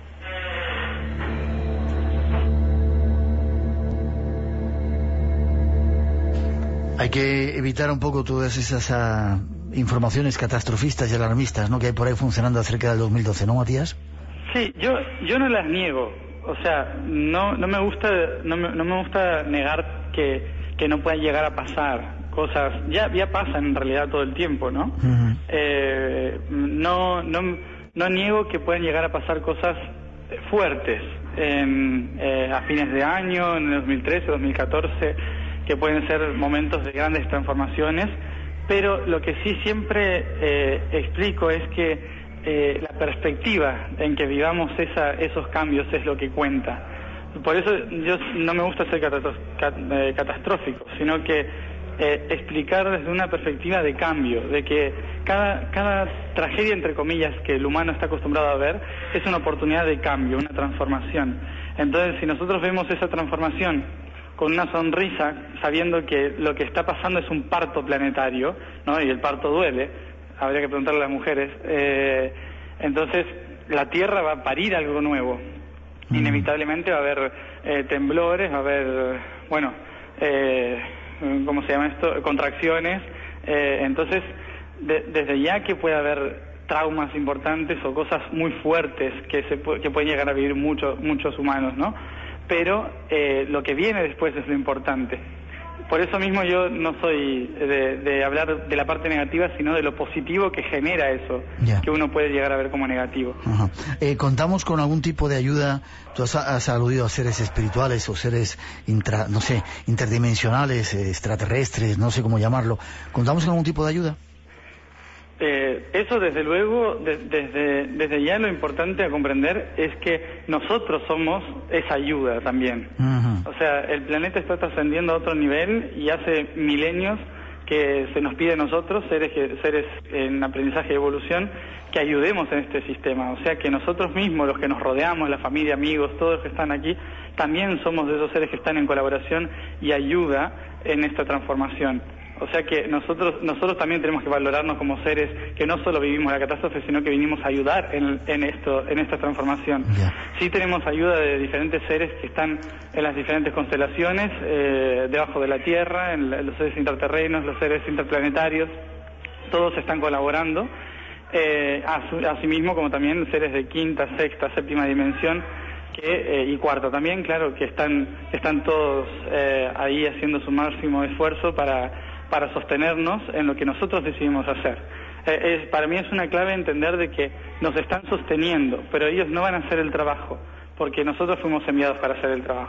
Hay que evitar un poco todas esas uh, informaciones catastrofistas y alarmistas, ¿no?, que hay por ahí funcionando acerca del dos mil doce, ¿no, Matías? Sí, yo yo no las niego. O sea, no no me gusta no me, no me gusta negar que, que no puedan llegar a pasar cosas. Ya ya pasan en realidad todo el tiempo, ¿no? Uh-huh. Eh, no no no niego que puedan llegar a pasar cosas fuertes en, eh, a fines de año, en el dos mil trece, dos mil catorce, que pueden ser momentos de grandes transformaciones, pero lo que sí siempre eh, explico es que eh, la perspectiva en que vivamos esa, esos cambios es lo que cuenta. Por eso yo no me gusta ser catastrófico, sino que eh, explicar desde una perspectiva de cambio, de que cada, cada tragedia, entre comillas, que el humano está acostumbrado a ver, es una oportunidad de cambio, una transformación. Entonces, si nosotros vemos esa transformación con una sonrisa, sabiendo que lo que está pasando es un parto planetario, ¿no? Y el parto duele, habría que preguntarle a las mujeres, eh, entonces la Tierra va a parir algo nuevo. Mm. Inevitablemente va a haber eh, temblores, va a haber, bueno, eh, ¿cómo se llama esto?, contracciones, eh, entonces de, desde ya que puede haber traumas importantes o cosas muy fuertes que se que pueden llegar a vivir muchos muchos humanos, ¿no? Pero eh, lo que viene después es lo importante. Por eso mismo yo no soy de, de hablar de la parte negativa, sino de lo positivo que genera eso, yeah. que uno puede llegar a ver como negativo. Uh-huh. Eh, ¿Contamos con algún tipo de ayuda? Tú has, has aludido a seres espirituales o seres, intra, no sé, interdimensionales, eh, extraterrestres, no sé cómo llamarlo. ¿Contamos con algún tipo de ayuda? Eh, eso desde luego, de, desde, desde ya lo importante a comprender es que nosotros somos esa ayuda también. Uh-huh. O sea, el planeta está trascendiendo a otro nivel y hace milenios que se nos pide a nosotros, seres, que, seres en aprendizaje y evolución, que ayudemos en este sistema. O sea, que nosotros mismos, los que nos rodeamos, la familia, amigos, todos los que están aquí, también somos de esos seres que están en colaboración y ayuda en esta transformación. O sea que nosotros nosotros también tenemos que valorarnos como seres que no solo vivimos la catástrofe, sino que vinimos a ayudar en, en esto en esta transformación. Yeah. Sí tenemos ayuda de diferentes seres que están en las diferentes constelaciones, eh, debajo de la Tierra, en, la, en los seres interterrenos, los seres interplanetarios, todos están colaborando. Eh, asimismo, como también seres de quinta, sexta, séptima dimensión, que eh, y cuarta también, claro, que están están todos eh, ahí haciendo su máximo esfuerzo para para sostenernos en lo que nosotros decidimos hacer. Eh, es, para mí es una clave entender de que nos están sosteniendo, pero ellos no van a hacer el trabajo, porque nosotros fuimos enviados para hacer el trabajo.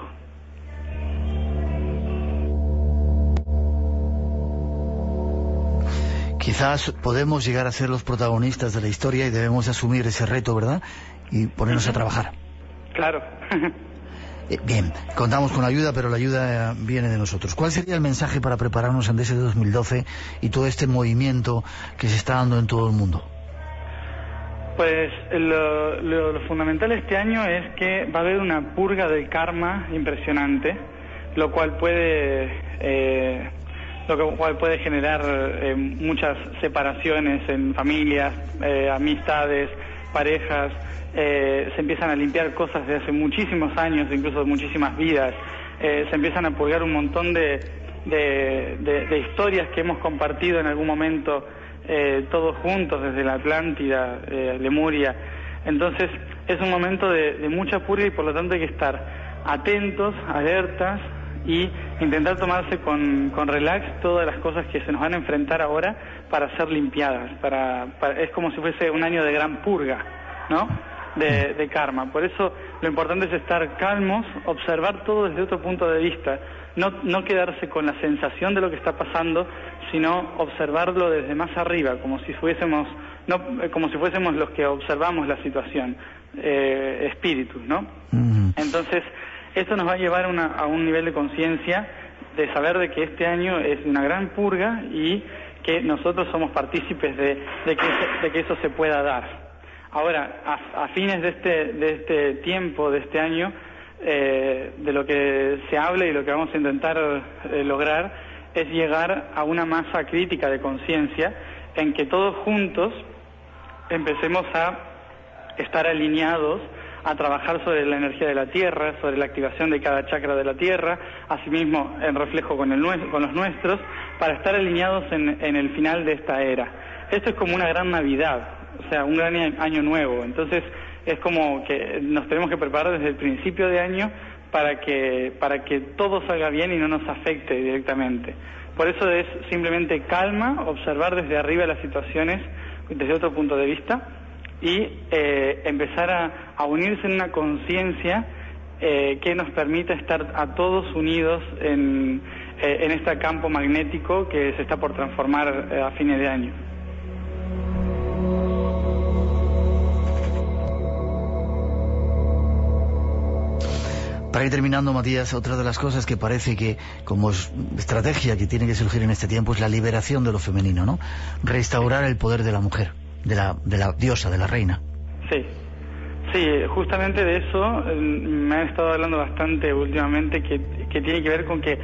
Quizás podemos llegar a ser los protagonistas de la historia y debemos asumir ese reto, ¿verdad? Y ponernos uh-huh. a trabajar. Claro. Eh, bien, contamos con ayuda, pero la ayuda eh, viene de nosotros. ¿Cuál sería el mensaje para prepararnos ante ese dos mil doce y todo este movimiento que se está dando en todo el mundo? Pues lo, lo, lo fundamental este año es que va a haber una purga del karma impresionante, lo cual puede eh, lo cual puede generar eh, muchas separaciones en familias, eh, amistades, parejas. Eh, se empiezan a limpiar cosas de hace muchísimos años, incluso de muchísimas vidas. Eh, se empiezan a purgar un montón de, de, de, de historias que hemos compartido en algún momento eh, todos juntos, desde la Atlántida, eh, Lemuria. Entonces es un momento de, de mucha purga y por lo tanto hay que estar atentos, alertas y intentar tomarse con, con relax todas las cosas que se nos van a enfrentar ahora para ser limpiadas. Para, para, es como si fuese un año de gran purga, ¿no? de, de karma. Por eso lo importante es estar calmos, observar todo desde otro punto de vista, no, no quedarse con la sensación de lo que está pasando, sino observarlo desde más arriba, como si fuésemos, no, como si fuésemos los que observamos la situación, eh, espíritus, ¿no? Uh-huh. Entonces, esto nos va a llevar una, a un nivel de conciencia de saber de que este año es una gran purga y que nosotros somos partícipes de, de, que, de que eso se pueda dar. Ahora, a, a fines de este, de este tiempo, de este año, eh, de lo que se habla y lo que vamos a intentar eh, lograr es llegar a una masa crítica de conciencia en que todos juntos empecemos a estar alineados a trabajar sobre la energía de la Tierra, sobre la activación de cada chakra de la Tierra, asimismo en reflejo con, el, con los nuestros, para estar alineados en, en el final de esta era. Esto es como una gran Navidad, o sea, un gran año nuevo. Entonces es como que nos tenemos que preparar desde el principio de año para que, para que todo salga bien y no nos afecte directamente. Por eso es simplemente calma, observar desde arriba las situaciones desde otro punto de vista y eh, empezar a, a unirse en una conciencia eh, que nos permita estar a todos unidos en, eh, en este campo magnético que se está por transformar eh, a fines de año. Para ir terminando, Matías, otra de las cosas que parece que como estrategia que tiene que surgir en este tiempo es la liberación de lo femenino, ¿no? Restaurar el poder de la mujer, de la, de la diosa, de la reina. Sí, sí, justamente de eso me han estado hablando bastante últimamente, que, que tiene que ver con que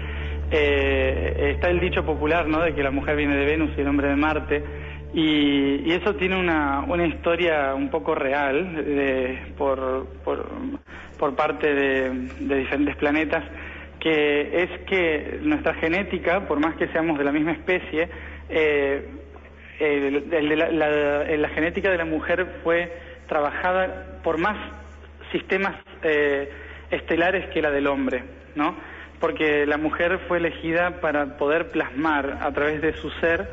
eh, está el dicho popular, ¿no?, de que la mujer viene de Venus y el hombre de Marte, y, y eso tiene una, una historia un poco real de, por, por, por parte de, de diferentes planetas, que es que nuestra genética, por más que seamos de la misma especie, eh, el, el, la, la, la genética de la mujer fue trabajada por más sistemas eh, estelares que la del hombre, ¿no? Porque la mujer fue elegida para poder plasmar a través de su ser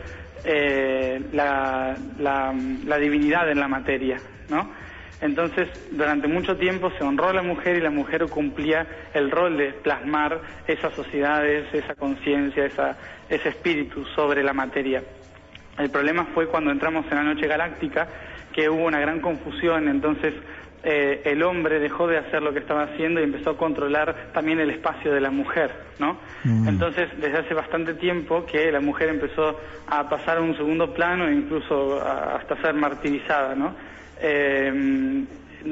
eh, la, la, la divinidad en la materia, ¿no? Entonces, durante mucho tiempo se honró a la mujer y la mujer cumplía el rol de plasmar esas sociedades, esa conciencia, esa, ese espíritu sobre la materia. El problema fue cuando entramos en la noche galáctica, que hubo una gran confusión, entonces eh, el hombre dejó de hacer lo que estaba haciendo y empezó a controlar también el espacio de la mujer, ¿no? Mm. Entonces, desde hace bastante tiempo que la mujer empezó a pasar a un segundo plano e incluso a, hasta ser martirizada, ¿no? Eh,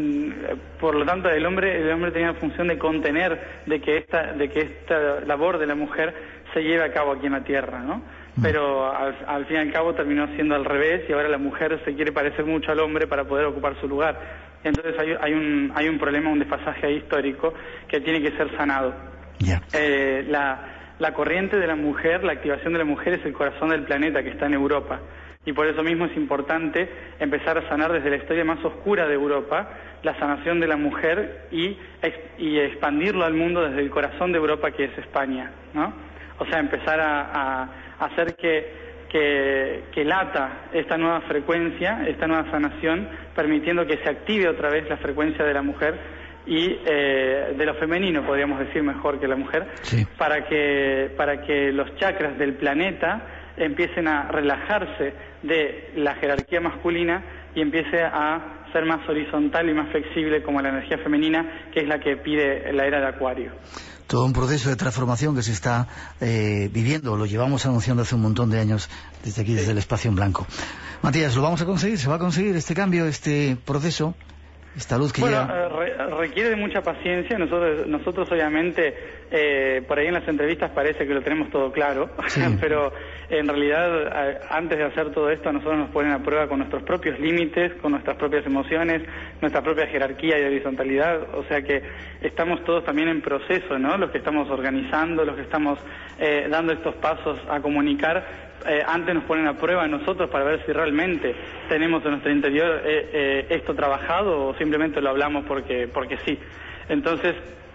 por lo tanto, el hombre el hombre tenía la función de contener de que esta de que esta labor de la mujer se lleve a cabo aquí en la Tierra, ¿no? Pero al, al fin y al cabo terminó siendo al revés y ahora la mujer se quiere parecer mucho al hombre para poder ocupar su lugar. Entonces hay, hay un hay un problema, un desfasaje ahí histórico que tiene que ser sanado. Yeah. Eh, la, la corriente de la mujer, la activación de la mujer es el corazón del planeta que está en Europa. Y por eso mismo es importante empezar a sanar desde la historia más oscura de Europa la sanación de la mujer y, y expandirlo al mundo desde el corazón de Europa, que es España, ¿no? O sea, empezar a, a hacer que, que, que lata esta nueva frecuencia, esta nueva sanación, permitiendo que se active otra vez la frecuencia de la mujer y eh, de lo femenino, podríamos decir mejor que la mujer, sí. para que para que los chakras del planeta empiecen a relajarse de la jerarquía masculina y empiece a ser más horizontal y más flexible como la energía femenina, que es la que pide la era de Acuario. Todo un proceso de transformación que se está eh, viviendo, lo llevamos anunciando hace un montón de años desde aquí, desde el Espacio en Blanco. Matías, ¿lo vamos a conseguir? ¿Se va a conseguir este cambio, este proceso? Esta luz que bueno, llega... re requiere de mucha paciencia. Nosotros, nosotros obviamente, eh, por ahí en las entrevistas parece que lo tenemos todo claro, sí. pero en realidad, antes de hacer todo esto, a nosotros nos ponen a prueba con nuestros propios límites, con nuestras propias emociones, nuestra propia jerarquía y horizontalidad. O sea que estamos todos también en proceso, ¿no? Los que estamos organizando, los que estamos eh, dando estos pasos a comunicar. Eh, antes nos ponen a prueba a nosotros para ver si realmente tenemos en nuestro interior eh, eh, esto trabajado o simplemente lo hablamos porque porque sí. Entonces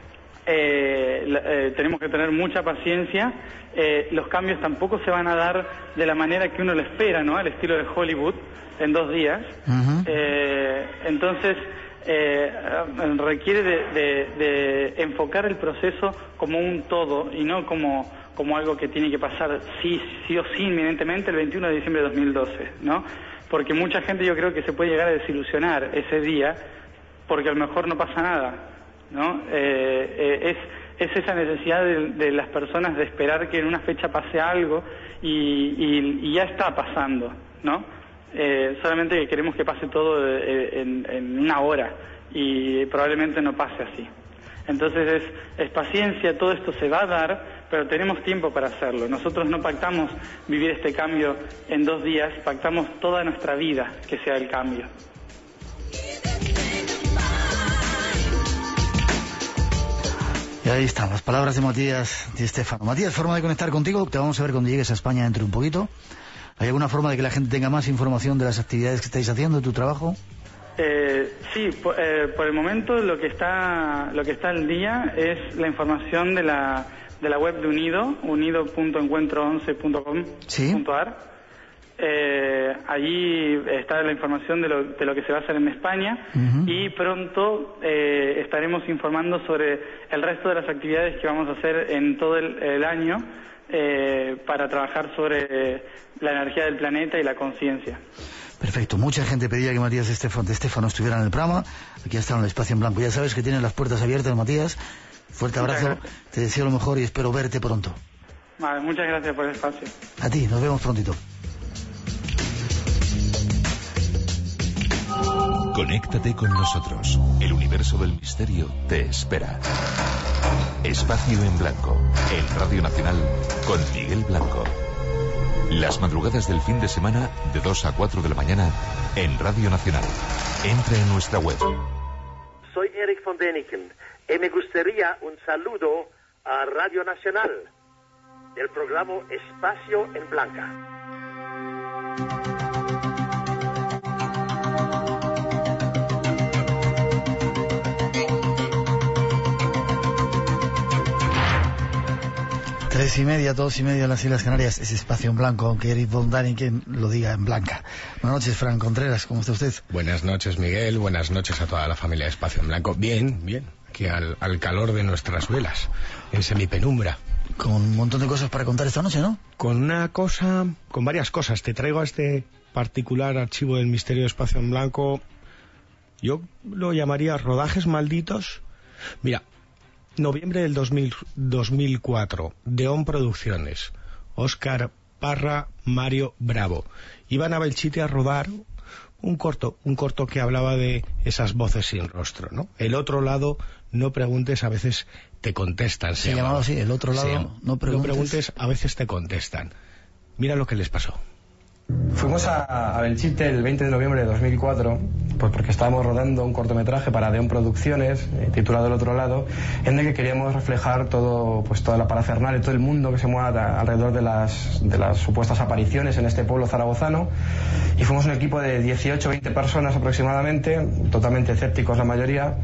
eh, eh, tenemos que tener mucha paciencia. Eh, los cambios tampoco se van a dar de la manera que uno lo espera, ¿no? Al estilo de Hollywood, en dos días. Uh-huh. eh, entonces eh, requiere de, de, de enfocar el proceso como un todo y no como, como algo que tiene que pasar sí, sí o sí inminentemente el veintiuno de diciembre de dos mil doce, ¿no? Porque mucha gente yo creo que se puede llegar a desilusionar ese día porque a lo mejor no pasa nada, ¿no? Eh, eh, es, es esa necesidad de, de las personas de esperar que en una fecha pase algo y, y, y ya está pasando, ¿no? Eh, solamente que queremos que pase todo eh, en, en una hora y probablemente no pase así. Entonces es, es paciencia, todo esto se va a dar, pero tenemos tiempo para hacerlo. Nosotros no pactamos vivir este cambio en dos días, pactamos toda nuestra vida que sea el cambio. Y ahí están las palabras de Matías Di Stéfano. Matías, forma de conectar contigo, te vamos a ver cuando llegues a España dentro de un poquito. ¿Hay alguna forma de que la gente tenga más información de las actividades que estáis haciendo, de tu trabajo? Eh, sí, por, eh, por el momento lo que está lo que está al día es la información de la de la web de Unido, unido punto encuentro once punto com punto a r. Eh, allí está la información de lo, de lo que se va a hacer en España. Uh-huh. Y pronto eh, estaremos informando sobre el resto de las actividades que vamos a hacer en todo el, el año eh, para trabajar sobre la energía del planeta y la conciencia. Perfecto. Mucha gente pedía que Matías Di Stéfano, Di Stéfano estuviera en el programa. Aquí está en el Espacio en Blanco. Ya sabes que tienes las puertas abiertas, Matías. Fuerte abrazo. Te deseo lo mejor y espero verte pronto. Vale, muchas gracias por el espacio. A ti, nos vemos prontito. Conéctate con nosotros. El universo del misterio te espera. Espacio en Blanco, en Radio Nacional, con Miguel Blanco. Las madrugadas del fin de semana, de dos a cuatro de la mañana, en Radio Nacional. Entra en nuestra web. Soy Eric von Däniken y me gustaría un saludo a Radio Nacional del programa Espacio en Blanca. Tres y media, dos y media en las Islas Canarias, es Espacio en Blanco, aunque Eric von Däniken lo diga en blanca. Buenas noches, Fran Contreras, ¿cómo está usted? Buenas noches, Miguel, buenas noches a toda la familia de Espacio en Blanco. Bien, bien, aquí al, al calor de nuestras velas, en semipenumbra. Con un montón de cosas para contar esta noche, ¿no? Con una cosa, con varias cosas. Te traigo a este particular archivo del misterio de Espacio en Blanco, yo lo llamaría rodajes malditos. Mira, noviembre del dos mil, dos mil cuatro, Deón Producciones, Óscar Parra, Mario Bravo. Iban a Belchite a rodar un corto, un corto que hablaba de esas voces sin rostro, ¿no? El otro lado, no preguntes, a veces te contestan. Se, se llamaba así, el otro lado, no preguntes. no preguntes, a veces te contestan. Mira lo que les pasó. Fuimos a, a Belchite el veinte de noviembre de dos mil cuatro, pues porque estábamos rodando un cortometraje para Deón Producciones, eh, titulado El otro lado, en el que queríamos reflejar todo, pues toda la parafernalia, todo el mundo que se mueva alrededor de las, de las supuestas apariciones en este pueblo zaragozano. Y fuimos un equipo de dieciocho, veinte personas aproximadamente, totalmente escépticos la mayoría.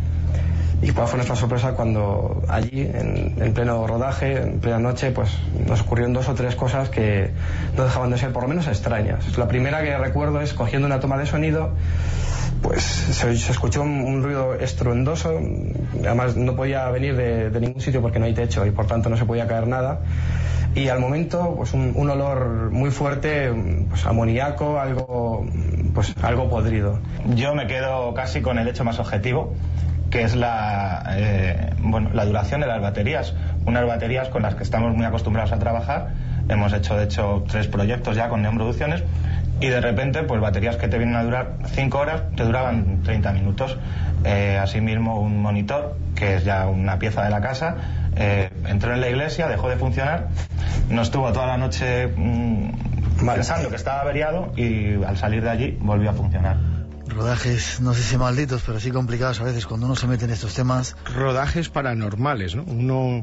Y cuál fue nuestra sorpresa cuando allí, en, en pleno rodaje, en plena noche, pues nos ocurrieron dos o tres cosas que no dejaban de ser por lo menos extrañas. La primera que recuerdo es, cogiendo una toma de sonido, pues se, se escuchó un, un ruido estruendoso. Además no podía venir de, de ningún sitio porque no hay techo y por tanto no se podía caer nada. Y al momento, pues un, un olor muy fuerte, pues amoníaco, algo, pues algo podrido. Yo me quedo casi con el hecho más objetivo, que es la, eh, bueno, la duración de las baterías. Unas baterías con las que estamos muy acostumbrados a trabajar. Hemos hecho, de hecho, tres proyectos ya con Deón Producciones, y de repente, pues baterías que te vienen a durar cinco horas, te duraban treinta minutos. Eh, asimismo, un monitor, que es ya una pieza de la casa, eh, entró en la iglesia, dejó de funcionar, nos estuvo toda la noche mmm, pensando que estaba averiado, y al salir de allí volvió a funcionar. Rodajes, no sé si malditos, pero sí complicados a veces cuando uno se mete en estos temas. Rodajes paranormales, ¿no? Uno,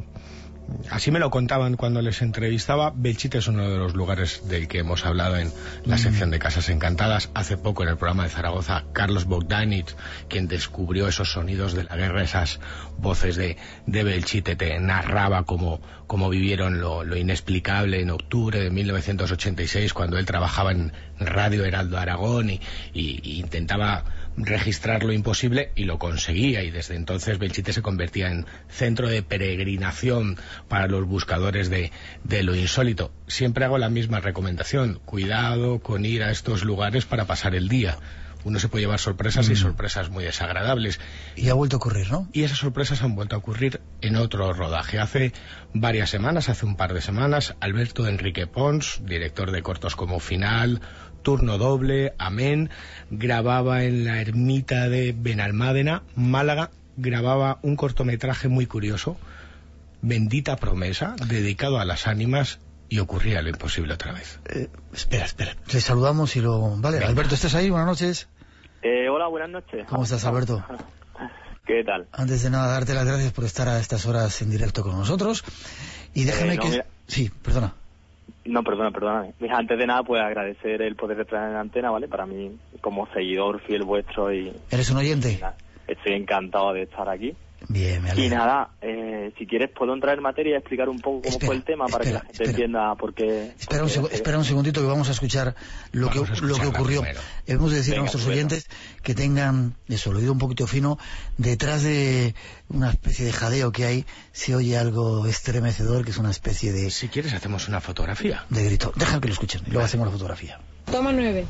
así me lo contaban cuando les entrevistaba. Belchite es uno de los lugares del que hemos hablado en la mm. sección de Casas Encantadas. Hace poco, en el programa de Zaragoza, Carlos Bogdanich, quien descubrió esos sonidos de la guerra, esas voces de, de Belchite, te narraba cómo, cómo vivieron lo, lo inexplicable en octubre de mil novecientos ochenta y seis, cuando él trabajaba en Radio Heraldo Aragón y, y, y intentaba registrar lo imposible, y lo conseguía, y desde entonces Belchite se convertía en centro de peregrinación para los buscadores de, de lo insólito. Siempre hago la misma recomendación: cuidado con ir a estos lugares para pasar el día. Uno se puede llevar sorpresas mm. y sorpresas muy desagradables. Y ha vuelto a ocurrir, ¿no? Y esas sorpresas han vuelto a ocurrir en otro rodaje. Hace varias semanas, hace un par de semanas, Alberto Enrique Pons, director de cortos como Final, Turno Doble, Amén, grababa en la ermita de Benalmádena, Málaga, grababa un cortometraje muy curioso, Bendita Promesa, dedicado a las ánimas, y ocurría lo imposible otra vez. Eh, espera, espera. Le saludamos y lo... Vale, Venga. Alberto, ¿estás ahí? Buenas noches. Eh, hola, buenas noches. ¿Cómo estás, Alberto? ¿Qué tal? Antes de nada, darte las gracias por estar a estas horas en directo con nosotros. Y déjame eh, no, que... Mira... Sí, perdona. No, perdona, perdona. Mira, antes de nada, pues agradecer el poder estar en la antena, ¿vale? Para mí, como seguidor fiel vuestro y... ¿Eres un oyente? Estoy encantado de estar aquí. Bien, me alegro. Y nada, eh, si quieres puedo entrar en materia y explicar un poco cómo espera, fue el tema para espera, que la gente espera. entienda por qué... Espera, por qué un, seg espera un segundito que vamos a escuchar lo, que, lo que ocurrió. Primero. Hemos de decir Venga, a nuestros bueno. oyentes que tengan eso, el oído un poquito fino. Detrás de una especie de jadeo que hay se oye algo estremecedor, que es una especie de... Si quieres hacemos una fotografía. De grito. Deja que lo escuchen y luego vale. hacemos la fotografía. Toma nueve.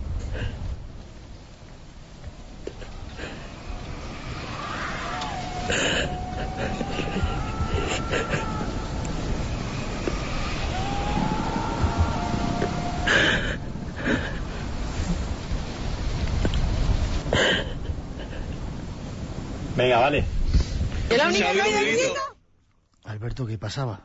Venga, vale. ¿Es la única que hay de grito? Alberto, ¿qué pasaba?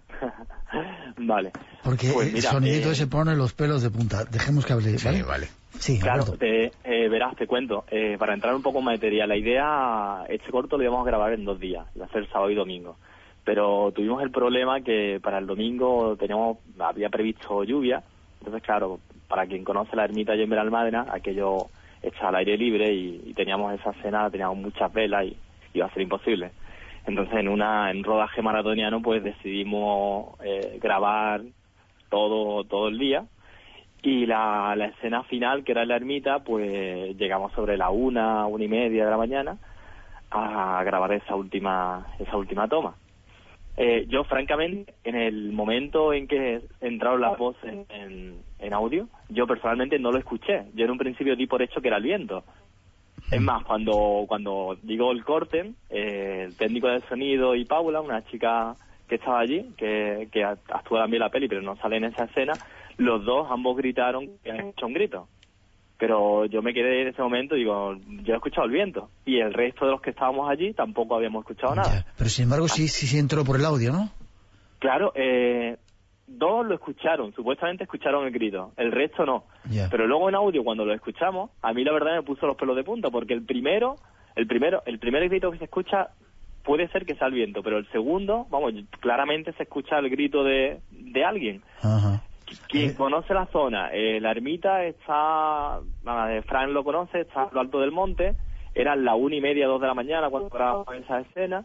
Vale. Porque pues el mira, sonidito eh... ese pone los pelos de punta. Dejemos que hable, ¿vale? Sí, vale. Sí, claro, te, eh, verás, te cuento. Eh, para entrar un poco en materia, la idea, este corto lo íbamos a grabar en dos días, iba a ser sábado y domingo. Pero tuvimos el problema que para el domingo teníamos, había previsto lluvia. Entonces, claro, para quien conoce la ermita allí en Benalmádena, aquello está al aire libre y, y teníamos esa escena, teníamos muchas velas y iba a ser imposible. Entonces, en una en un rodaje maratoniano, pues decidimos eh, grabar todo todo el día. Y la, la escena final, que era en la ermita, pues llegamos sobre la una, una y media de la mañana a grabar esa última esa última toma. Eh, yo, francamente, en el momento en que entraron las voces en, en, en audio, yo personalmente no lo escuché. Yo en un principio di por hecho que era el viento. Es más, cuando cuando digo el corte, eh, el técnico de sonido y Paula, una chica que estaba allí, que, que actúa también la peli, pero no sale en esa escena, los dos, ambos gritaron que han hecho un grito. Pero yo me quedé en ese momento y digo, yo he escuchado el viento. Y el resto de los que estábamos allí tampoco habíamos escuchado nada. Ya, pero sin embargo sí, sí, sí entró por el audio, ¿no? Claro, eh, dos lo escucharon, supuestamente escucharon el grito, el resto no. Ya. Pero luego en audio, cuando lo escuchamos, a mí la verdad me puso los pelos de punta, porque el primero, el primero, el primer grito que se escucha puede ser que sea el viento, pero el segundo, vamos, claramente se escucha el grito de, de alguien. Ajá. Quien conoce la zona, eh, la ermita está, eh, Fran lo conoce, está a lo alto del monte, eran las una y media, dos de la mañana cuando grabamos esa escena,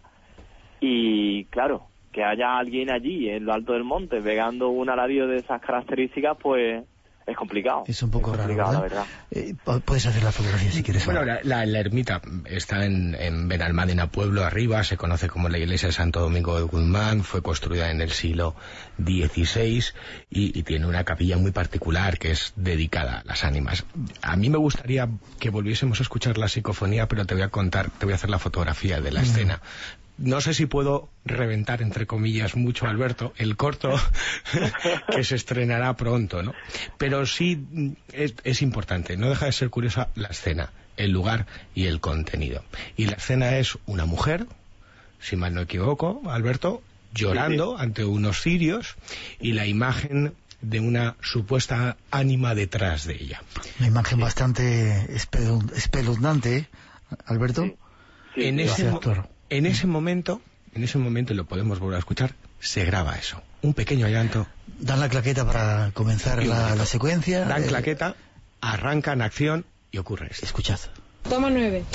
y claro, que haya alguien allí en lo alto del monte pegando un alarido de esas características, pues es complicado. Es un poco es raro, ¿verdad? ¿verdad? La verdad. Eh, puedes hacer la fotografía si quieres. Bueno, la, la, la ermita está en, en Benalmádena, pueblo arriba, se conoce como la iglesia de Santo Domingo de Guzmán, fue construida en el siglo dieciséis y, y tiene una capilla muy particular que es dedicada a las ánimas. A mí me gustaría que volviésemos a escuchar la psicofonía, pero te voy a contar, te voy a hacer la fotografía de la mm. escena. No sé si puedo reventar, entre comillas, mucho, Alberto, el corto que se estrenará pronto, ¿no? Pero sí es, es importante, no deja de ser curiosa la escena, el lugar y el contenido. Y la escena es una mujer, si mal no equivoco, Alberto, llorando sí, sí. ante unos cirios y la imagen de una supuesta ánima detrás de ella. Una imagen sí. bastante espeluznante, ¿eh, Alberto? Sí. Sí, en sí, ese actor. En ese momento, en ese momento, lo podemos volver a escuchar, se graba eso. Un pequeño llanto. Dan la claqueta para comenzar la, la secuencia. Dan eh... claqueta, arrancan acción y ocurre esto. Escuchad. Toma nueve.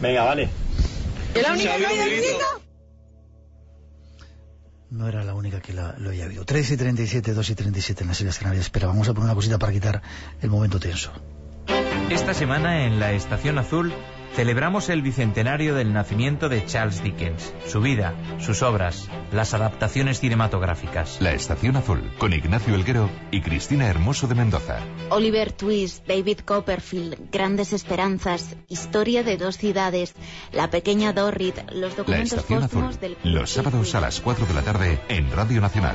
Venga, vale. ¿Es la única que ha oído el grito? No era la única que la, lo haya oído. tres y treinta y siete, dos y treinta y siete en las Islas Canarias. Espera, vamos a poner una cosita para quitar el momento tenso. Esta semana en la Estación Azul celebramos el bicentenario del nacimiento de Charles Dickens, su vida, sus obras, las adaptaciones cinematográficas. La Estación Azul, con Ignacio Elguero y Cristina Hermoso de Mendoza. Oliver Twist, David Copperfield, Grandes Esperanzas, Historia de dos ciudades, La pequeña Dorrit, los La documentos Estación Azul, póstumos del... los sábados a las cuatro de la tarde en Radio Nacional.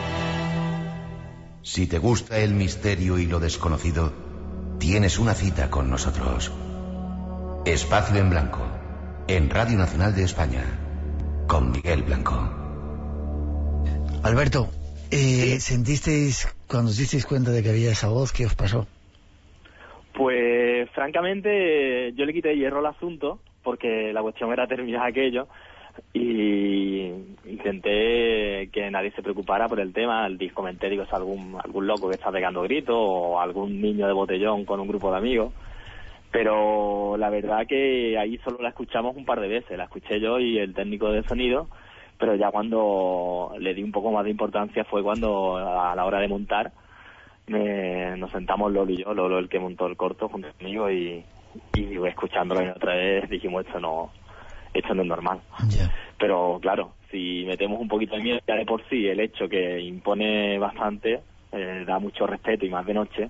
Si te gusta el misterio y lo desconocido, tienes una cita con nosotros. Espacio en Blanco, en Radio Nacional de España, con Miguel Blanco. Alberto, eh, ¿sentisteis, cuando os disteis cuenta de que había esa voz, qué os pasó? Pues, francamente, yo le quité hierro al asunto, porque la cuestión era terminar aquello, y intenté que nadie se preocupara por el tema. El comenté, digo, es algún, algún loco que está pegando gritos, o algún niño de botellón con un grupo de amigos. Pero la verdad que ahí solo la escuchamos un par de veces, la escuché yo y el técnico de sonido, pero ya cuando le di un poco más de importancia fue cuando a la hora de montar me, nos sentamos Lolo y yo, Lolo el que montó el corto junto conmigo, y, y escuchándolo otra vez dijimos esto no, esto no es normal. Yeah. Pero claro, si metemos un poquito de miedo, ya de por sí el hecho que impone bastante, eh, da mucho respeto y más de noche,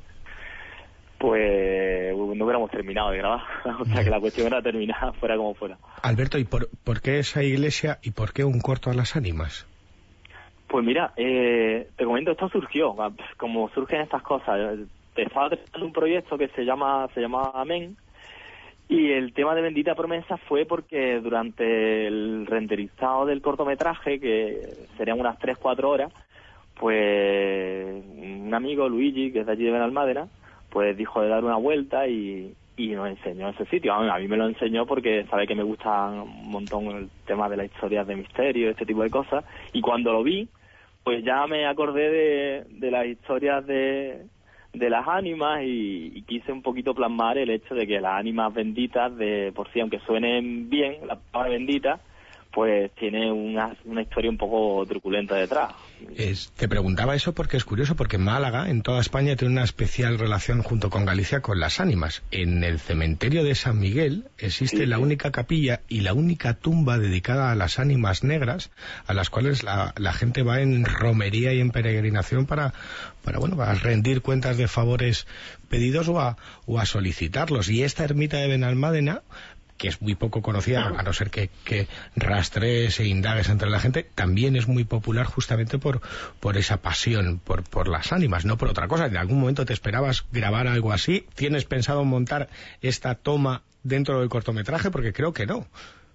pues no hubiéramos terminado de grabar. O sea que la cuestión era terminar fuera como fuera. Alberto, ¿y por, por qué esa iglesia y por qué un corto a las ánimas? Pues mira, eh, te comento, esto surgió, como surgen estas cosas. Estaba tratando un proyecto que se llama se llama Amén, y el tema de Bendita Promesa fue porque durante el renderizado del cortometraje, que serían unas tres cuatro horas, pues un amigo, Luigi, que es de allí de Benalmádena, pues dijo de dar una vuelta y, y nos enseñó ese sitio. A mí me lo enseñó porque sabe que me gusta un montón el tema de las historias de misterio, este tipo de cosas, y cuando lo vi, pues ya me acordé de, de las historias de, de las ánimas, y, y quise un poquito plasmar el hecho de que las ánimas benditas, de por sí, aunque suenen bien, la palabra bendita, pues tiene una, una historia un poco truculenta detrás. Es, te preguntaba eso porque es curioso, porque Málaga, en toda España, tiene una especial relación junto con Galicia con las ánimas. En el cementerio de San Miguel existe sí, la sí. única capilla y la única tumba dedicada a las ánimas negras, a las cuales la, la gente va en romería y en peregrinación para, para, bueno, para rendir cuentas de favores pedidos o a, o a solicitarlos. Y esta ermita de Benalmádena, que es muy poco conocida, a no ser que, que rastrees e indagues entre la gente, también es muy popular justamente por, por esa pasión, por, por las ánimas, no por otra cosa. ¿En algún momento te esperabas grabar algo así? ¿Tienes pensado montar esta toma dentro del cortometraje? Porque creo que no.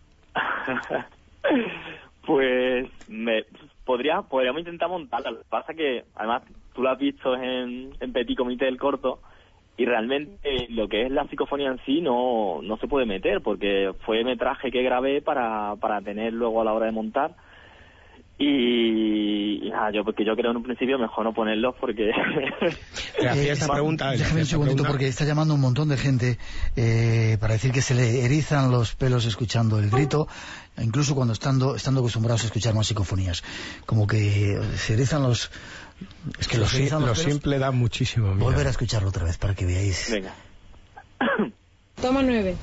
Pues me, podría, podríamos intentar montarla. Lo que pasa que, además, tú lo has visto en, en Petit Comité del corto, y realmente lo que es la psicofonía en sí no, no se puede meter, porque fue metraje que grabé para, para tener luego a la hora de montar, y, y nada, yo porque yo creo en un principio mejor no ponerlos porque... Te hacía esta pregunta... Déjame un segundito, porque está llamando un montón de gente eh, para decir que se le erizan los pelos escuchando el grito, incluso cuando estando, estando acostumbrados a escuchar más psicofonías, como que se erizan los... Es que lo, si, lo simple da muchísimo miedo. Volver a escucharlo otra vez para que veáis. Venga. Toma nueve.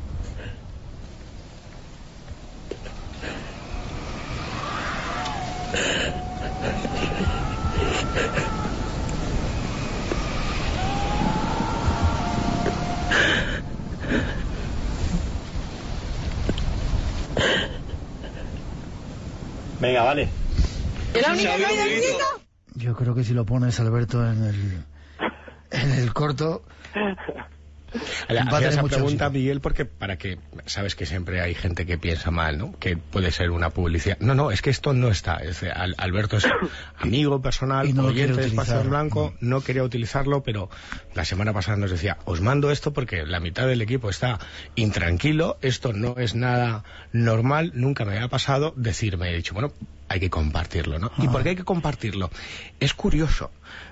Venga, vale. ¿Es la única que ha oído el grito? Yo creo que si lo pones, Alberto, en el, en el corto... Hacía esa pregunta, Miguel, porque para que sabes que siempre hay gente que piensa mal, ¿no? Que puede ser una publicidad. No, no, es que esto no está. Es, Al, Alberto es amigo personal, y no oyente de Espacio en Blanco, no. no quería utilizarlo, pero la semana pasada nos decía, os mando esto porque la mitad del equipo está intranquilo, esto no es nada normal, nunca me había pasado. Decirme, he dicho, bueno, hay que compartirlo, ¿no? Ah. ¿Y por qué hay que compartirlo? Es curioso.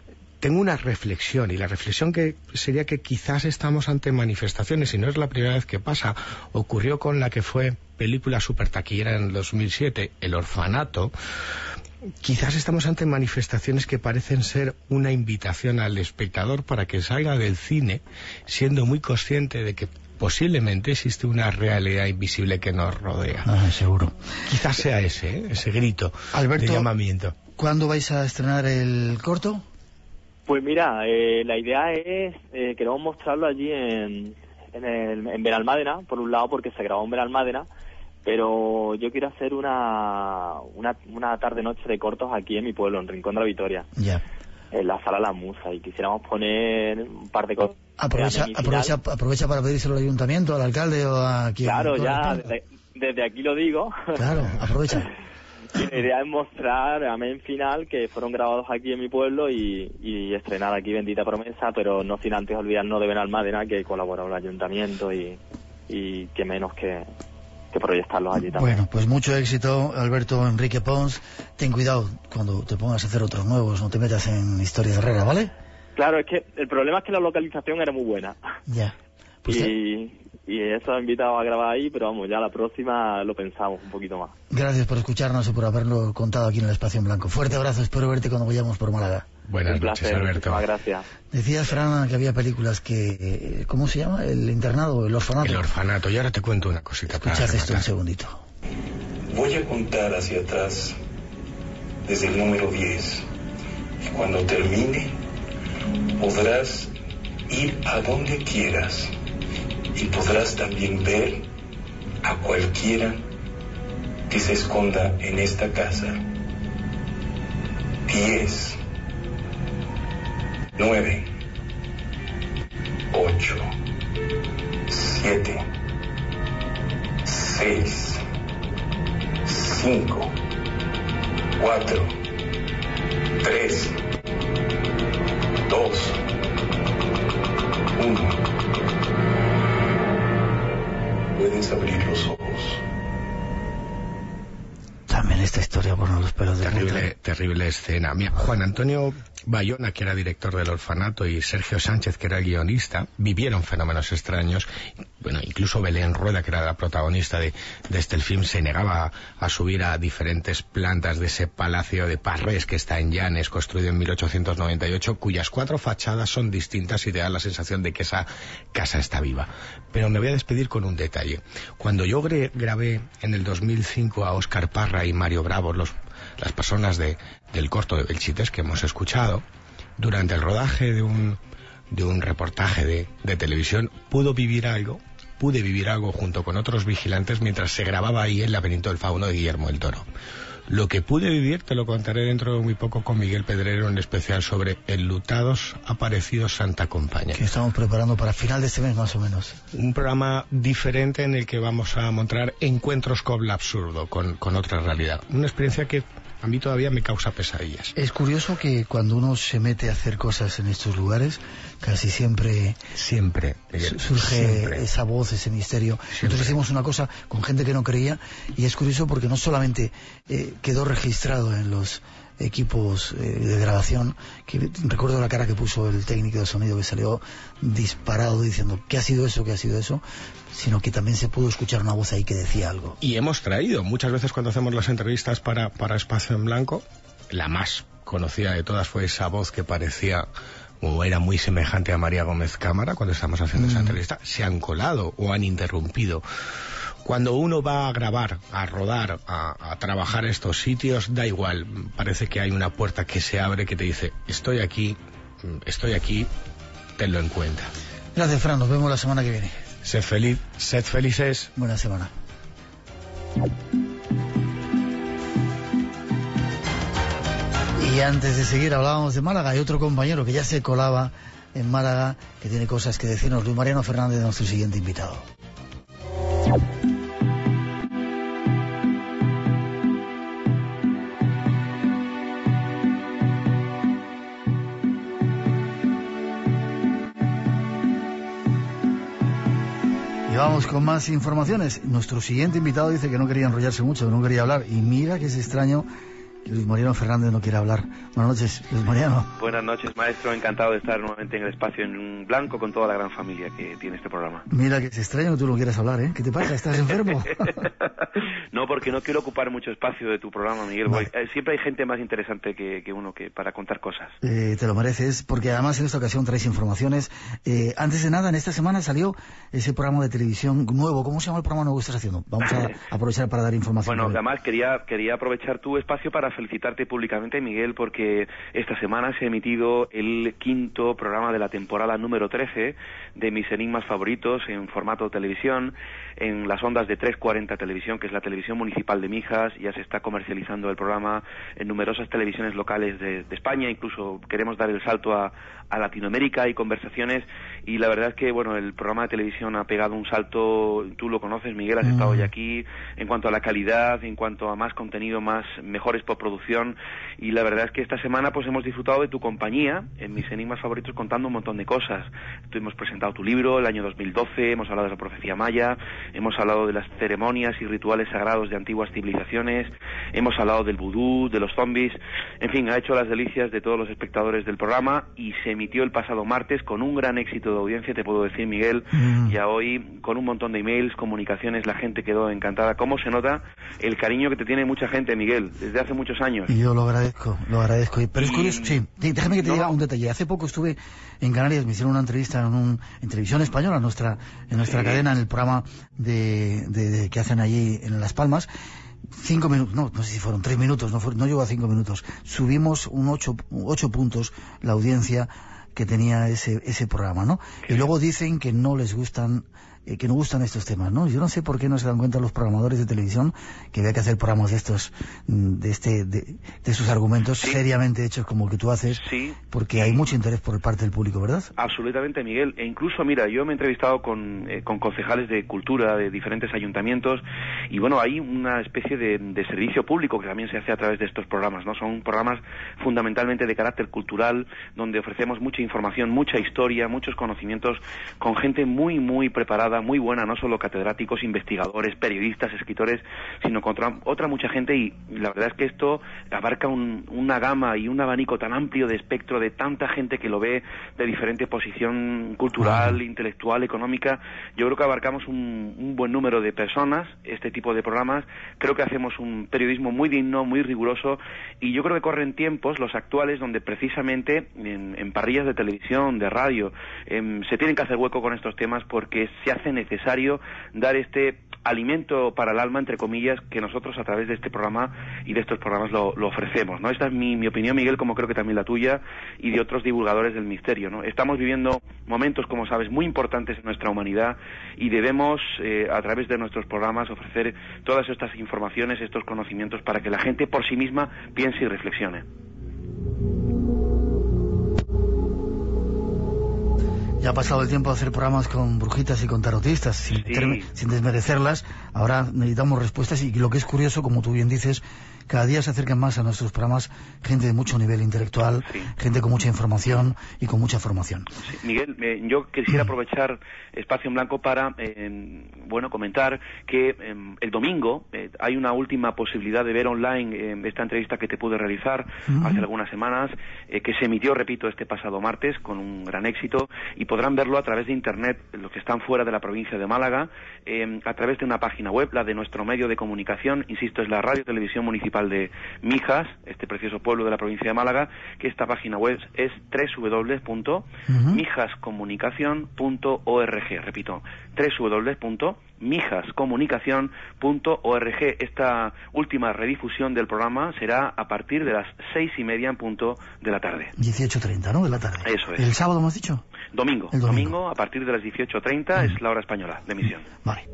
tengo una reflexión, y la reflexión que sería que quizás estamos ante manifestaciones, y no es la primera vez que pasa. Ocurrió con la que fue película super taquillera en dos mil siete, El Orfanato. Quizás estamos ante manifestaciones que parecen ser una invitación al espectador para que salga del cine siendo muy consciente de que posiblemente existe una realidad invisible que nos rodea. Ah, seguro. Quizás sea ese, ¿eh? ese grito Alberto, de llamamiento. ¿Cuándo vais a estrenar el corto? Pues mira, eh, la idea es, eh, queremos mostrarlo allí en, en, el, en Benalmádena, por un lado porque se grabó en Benalmádena, pero yo quiero hacer una, una, una tarde-noche de cortos aquí en mi pueblo, en Rincón de la Victoria. Ya. En la Sala La Musa, y quisiéramos poner un par de cosas. Aprovecha, aprovecha, aprovecha para pedírselo al ayuntamiento, al alcalde o a quien. Claro, ya, desde, desde aquí lo digo. Claro, aprovecha. Y la idea es mostrar Amén Final, que fueron grabados aquí en mi pueblo, y, y estrenar aquí Bendita Promesa, pero no sin antes olvidarnos de Benalmádena, que colaboró el ayuntamiento, y, y que menos que... que proyectarlos allí también. Bueno, pues mucho éxito, Alberto Enrique Pons. Ten cuidado cuando te pongas a hacer otros nuevos, no te metas en historias raras, ¿vale? Claro, es que el problema es que la localización era muy buena. Ya. Pues y, te... y eso ha invitado a grabar ahí, pero vamos, ya la próxima lo pensamos un poquito más. Gracias por escucharnos y por haberlo contado aquí en el Espacio en Blanco. Fuerte abrazo, espero verte cuando vayamos por Málaga. Buenas un placer, noches, Alberto. Muchísimas gracias. Decías, Fran, que había películas que... ¿Cómo se llama? ¿El internado? ¿El orfanato? El orfanato. Y ahora te cuento una cosita. Escuchad esto un segundito. Voy a contar hacia atrás desde el número diez. Y cuando termine, podrás ir a donde quieras. Y podrás también ver a cualquiera que se esconda en esta casa. Diez. Nueve, ocho, siete, seis, cinco, cuatro, tres, dos, uno. Puedes abrir los ojos. También esta historia por los pelos de terrible, terrible escena. Mira, Juan Antonio Bayona, que era director del orfanato, y Sergio Sánchez, que era el guionista, vivieron fenómenos extraños. Bueno, incluso Belén Rueda, que era la protagonista de, de este film, se negaba a, a subir a diferentes plantas de ese palacio de Parrés que está en Llanes, construido en mil ochocientos noventa y ocho, cuyas cuatro fachadas son distintas y te da la sensación de que esa casa está viva. Pero me voy a despedir con un detalle. Cuando yo grabé en el dos mil cinco a Óscar Parra y Mario Bravo, los las personas de, del corto de Belchites que hemos escuchado, durante el rodaje de un, de un reportaje de, de televisión, pudo vivir algo, pude vivir algo junto con otros vigilantes mientras se grababa ahí El laberinto del fauno de Guillermo del Toro. Lo que pude vivir te lo contaré dentro de muy poco con Miguel Pedrero, en especial sobre Enlutados Aparecidos Santa Compañía. Que estamos preparando para final de este mes más o menos. Un programa diferente en el que vamos a mostrar encuentros con lo absurdo, con, con otra realidad. Una experiencia que a mí todavía me causa pesadillas. Es curioso que cuando uno se mete a hacer cosas en estos lugares, casi siempre... Siempre. Surge siempre. esa voz, ese misterio. Siempre. Nosotros hicimos una cosa con gente que no creía, y es curioso porque no solamente eh, quedó registrado en los equipos eh, de grabación, que recuerdo la cara que puso el técnico de sonido, que salió disparado diciendo ¿qué ha sido eso? ¿qué ha sido eso? Sino que también se pudo escuchar una voz ahí que decía algo. Y hemos traído, muchas veces cuando hacemos las entrevistas para, para Espacio en Blanco, la más conocida de todas fue esa voz que parecía o era muy semejante a María Gómez Cámara cuando estamos haciendo mm. esa entrevista. Se han colado o han interrumpido. Cuando uno va a grabar, a rodar, a, a trabajar estos sitios, da igual, parece que hay una puerta que se abre que te dice estoy aquí, estoy aquí, tenlo en cuenta. Gracias, Fran, nos vemos la semana que viene. Sed feliz, sed felices. Buena semana. Y antes de seguir hablábamos de Málaga. Hay otro compañero que ya se colaba en Málaga, que tiene cosas que decirnos. Luis Mariano Fernández, nuestro siguiente invitado. Y vamos con más informaciones. Nuestro siguiente invitado dice que no quería enrollarse mucho, que no quería hablar. Y mira que es extraño Luis Mariano Fernández no quiere hablar. Buenas noches, Luis Mariano. Buenas noches, maestro. Encantado de estar nuevamente en el espacio en blanco con toda la gran familia que tiene este programa. Mira, que es extraño que tú no quieras hablar, ¿eh? ¿Qué te pasa? ¿Estás enfermo? No, porque no quiero ocupar mucho espacio de tu programa, Miguel. Vale. Eh, siempre hay gente más interesante que, que uno que para contar cosas. Eh, te lo mereces, porque además en esta ocasión traes informaciones. Eh, antes de nada, en esta semana salió ese programa de televisión nuevo. ¿Cómo se llama el programa nuevo que estás haciendo? Vamos a aprovechar para dar información. Bueno, además quería, quería aprovechar tu espacio para felicitarte públicamente, Miguel, porque esta semana se ha emitido el quinto programa de la temporada número trece de Mis Enigmas Favoritos en formato televisión, en las ondas de tres cuarenta Televisión, que es la televisión municipal de Mijas. Ya se está comercializando el programa en numerosas televisiones locales de, de España, incluso queremos dar el salto a, a Latinoamérica y conversaciones, y la verdad es que, bueno, el programa de televisión ha pegado un salto, tú lo conoces, Miguel, has mm. estado ya aquí, en cuanto a la calidad, en cuanto a más contenido, más mejores postproducción, y la verdad es que esta semana pues hemos disfrutado de tu compañía en Mis Enigmas Favoritos, contando un montón de cosas. Tú hemos presentado tu libro, el año dos mil doce, hemos hablado de la profecía maya, hemos hablado de las ceremonias y rituales sagrados de antiguas civilizaciones, hemos hablado del vudú, de los zombies, en fin, ha hecho las delicias de todos los espectadores del programa, y se emitió el pasado martes con un gran éxito de audiencia, te puedo decir, Miguel, mm. ya hoy con un montón de emails, comunicaciones, la gente quedó encantada. ¿Cómo se nota el cariño que te tiene mucha gente, Miguel, desde hace muchos años? Y yo lo agradezco, lo agradezco. Pero y... es curioso, sí, déjame que te no, diga un detalle. Hace poco estuve en Canarias, me hicieron una entrevista en, un, en televisión española, en nuestra, en nuestra sí. cadena, en el programa de, de, de que hacen allí en Las Palmas. Cinco minutos, no, no sé si fueron tres minutos, no, fue, no llegó a cinco minutos. Subimos un ocho, ocho puntos la audiencia que tenía ese ese programa, ¿no? Y luego dicen que no les gustan, eh, que no gustan estos temas, ¿no? Yo no sé por qué no se dan cuenta los programadores de televisión que había que hacer programas de estos, de este, de, de sus argumentos sí. seriamente hechos como el que tú haces, sí. porque hay mucho interés por parte del público, ¿verdad? Absolutamente, Miguel. E incluso, mira, yo me he entrevistado con, eh, con concejales de cultura de diferentes ayuntamientos, y bueno, hay una especie de, de servicio público que también se hace a través de estos programas, ¿no? Son programas fundamentalmente de carácter cultural, donde ofrecemos mucha información, mucha historia, muchos conocimientos, con gente muy, muy preparada, muy buena, no solo catedráticos, investigadores, periodistas, escritores, sino con otra, otra mucha gente, y la verdad es que esto abarca un, una gama y un abanico tan amplio de espectro de tanta gente que lo ve de diferente posición cultural, uh-huh. intelectual, económica. Yo creo que abarcamos un, un buen número de personas, este tipo de programas. Creo que hacemos un periodismo muy digno, muy riguroso, y yo creo que corren tiempos, los actuales, donde precisamente en, en parrillas de televisión, de radio, eh, se tienen que hacer hueco con estos temas, porque se hace necesario dar este alimento para el alma, entre comillas, que nosotros a través de este programa y de estos programas lo, lo ofrecemos, ¿no? Esta es mi, mi opinión, Miguel, como creo que también la tuya y de otros divulgadores del misterio, ¿no? Estamos viviendo momentos, como sabes, muy importantes en nuestra humanidad, y debemos, eh, a través de nuestros programas, ofrecer todas estas informaciones, estos conocimientos, para que la gente por sí misma piense y reflexione. Ya ha pasado el tiempo de hacer programas con brujitas y con tarotistas, sin, sí. sin desmerecerlas. Ahora necesitamos respuestas, y lo que es curioso, como tú bien dices, cada día se acercan más a nuestros programas gente de mucho nivel intelectual, sí. gente con mucha información y con mucha formación. Sí. Miguel, eh, yo quisiera aprovechar Espacio en Blanco para, eh, bueno, comentar que eh, el domingo eh, hay una última posibilidad de ver online eh, esta entrevista que te pude realizar uh-huh. hace algunas semanas, eh, que se emitió, repito, este pasado martes con un gran éxito, y podrán verlo a través de internet los que están fuera de la provincia de Málaga, eh, a través de una página web, la de nuestro medio de comunicación, insisto, es la Radio Televisión Municipal de Mijas, este precioso pueblo de la provincia de Málaga, que esta página web es doble u doble u doble u punto mijas comunicación punto org, repito, doble u doble u doble u punto mijas comunicación punto org. Esta última redifusión del programa será a partir de las seis y media en punto de la tarde. dieciocho treinta, ¿no? De la tarde. Eso es. ¿El sábado me has dicho? Domingo. El domingo. domingo a partir de las dieciocho treinta mm. es la hora española de emisión. Vale.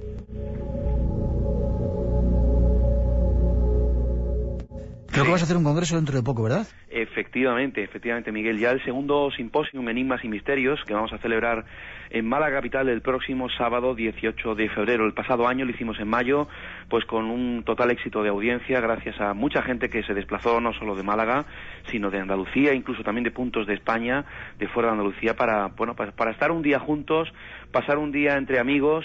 Creo que vas a hacer un congreso dentro de poco, ¿verdad? Efectivamente, efectivamente, Miguel. Ya el segundo simposium Enigmas y Misterios, que vamos a celebrar en Málaga capital el próximo sábado dieciocho de febrero. El pasado año lo hicimos en mayo, pues con un total éxito de audiencia, gracias a mucha gente que se desplazó no solo de Málaga, sino de Andalucía, incluso también de puntos de España, de fuera de Andalucía, para, bueno, para, para estar un día juntos, pasar un día entre amigos,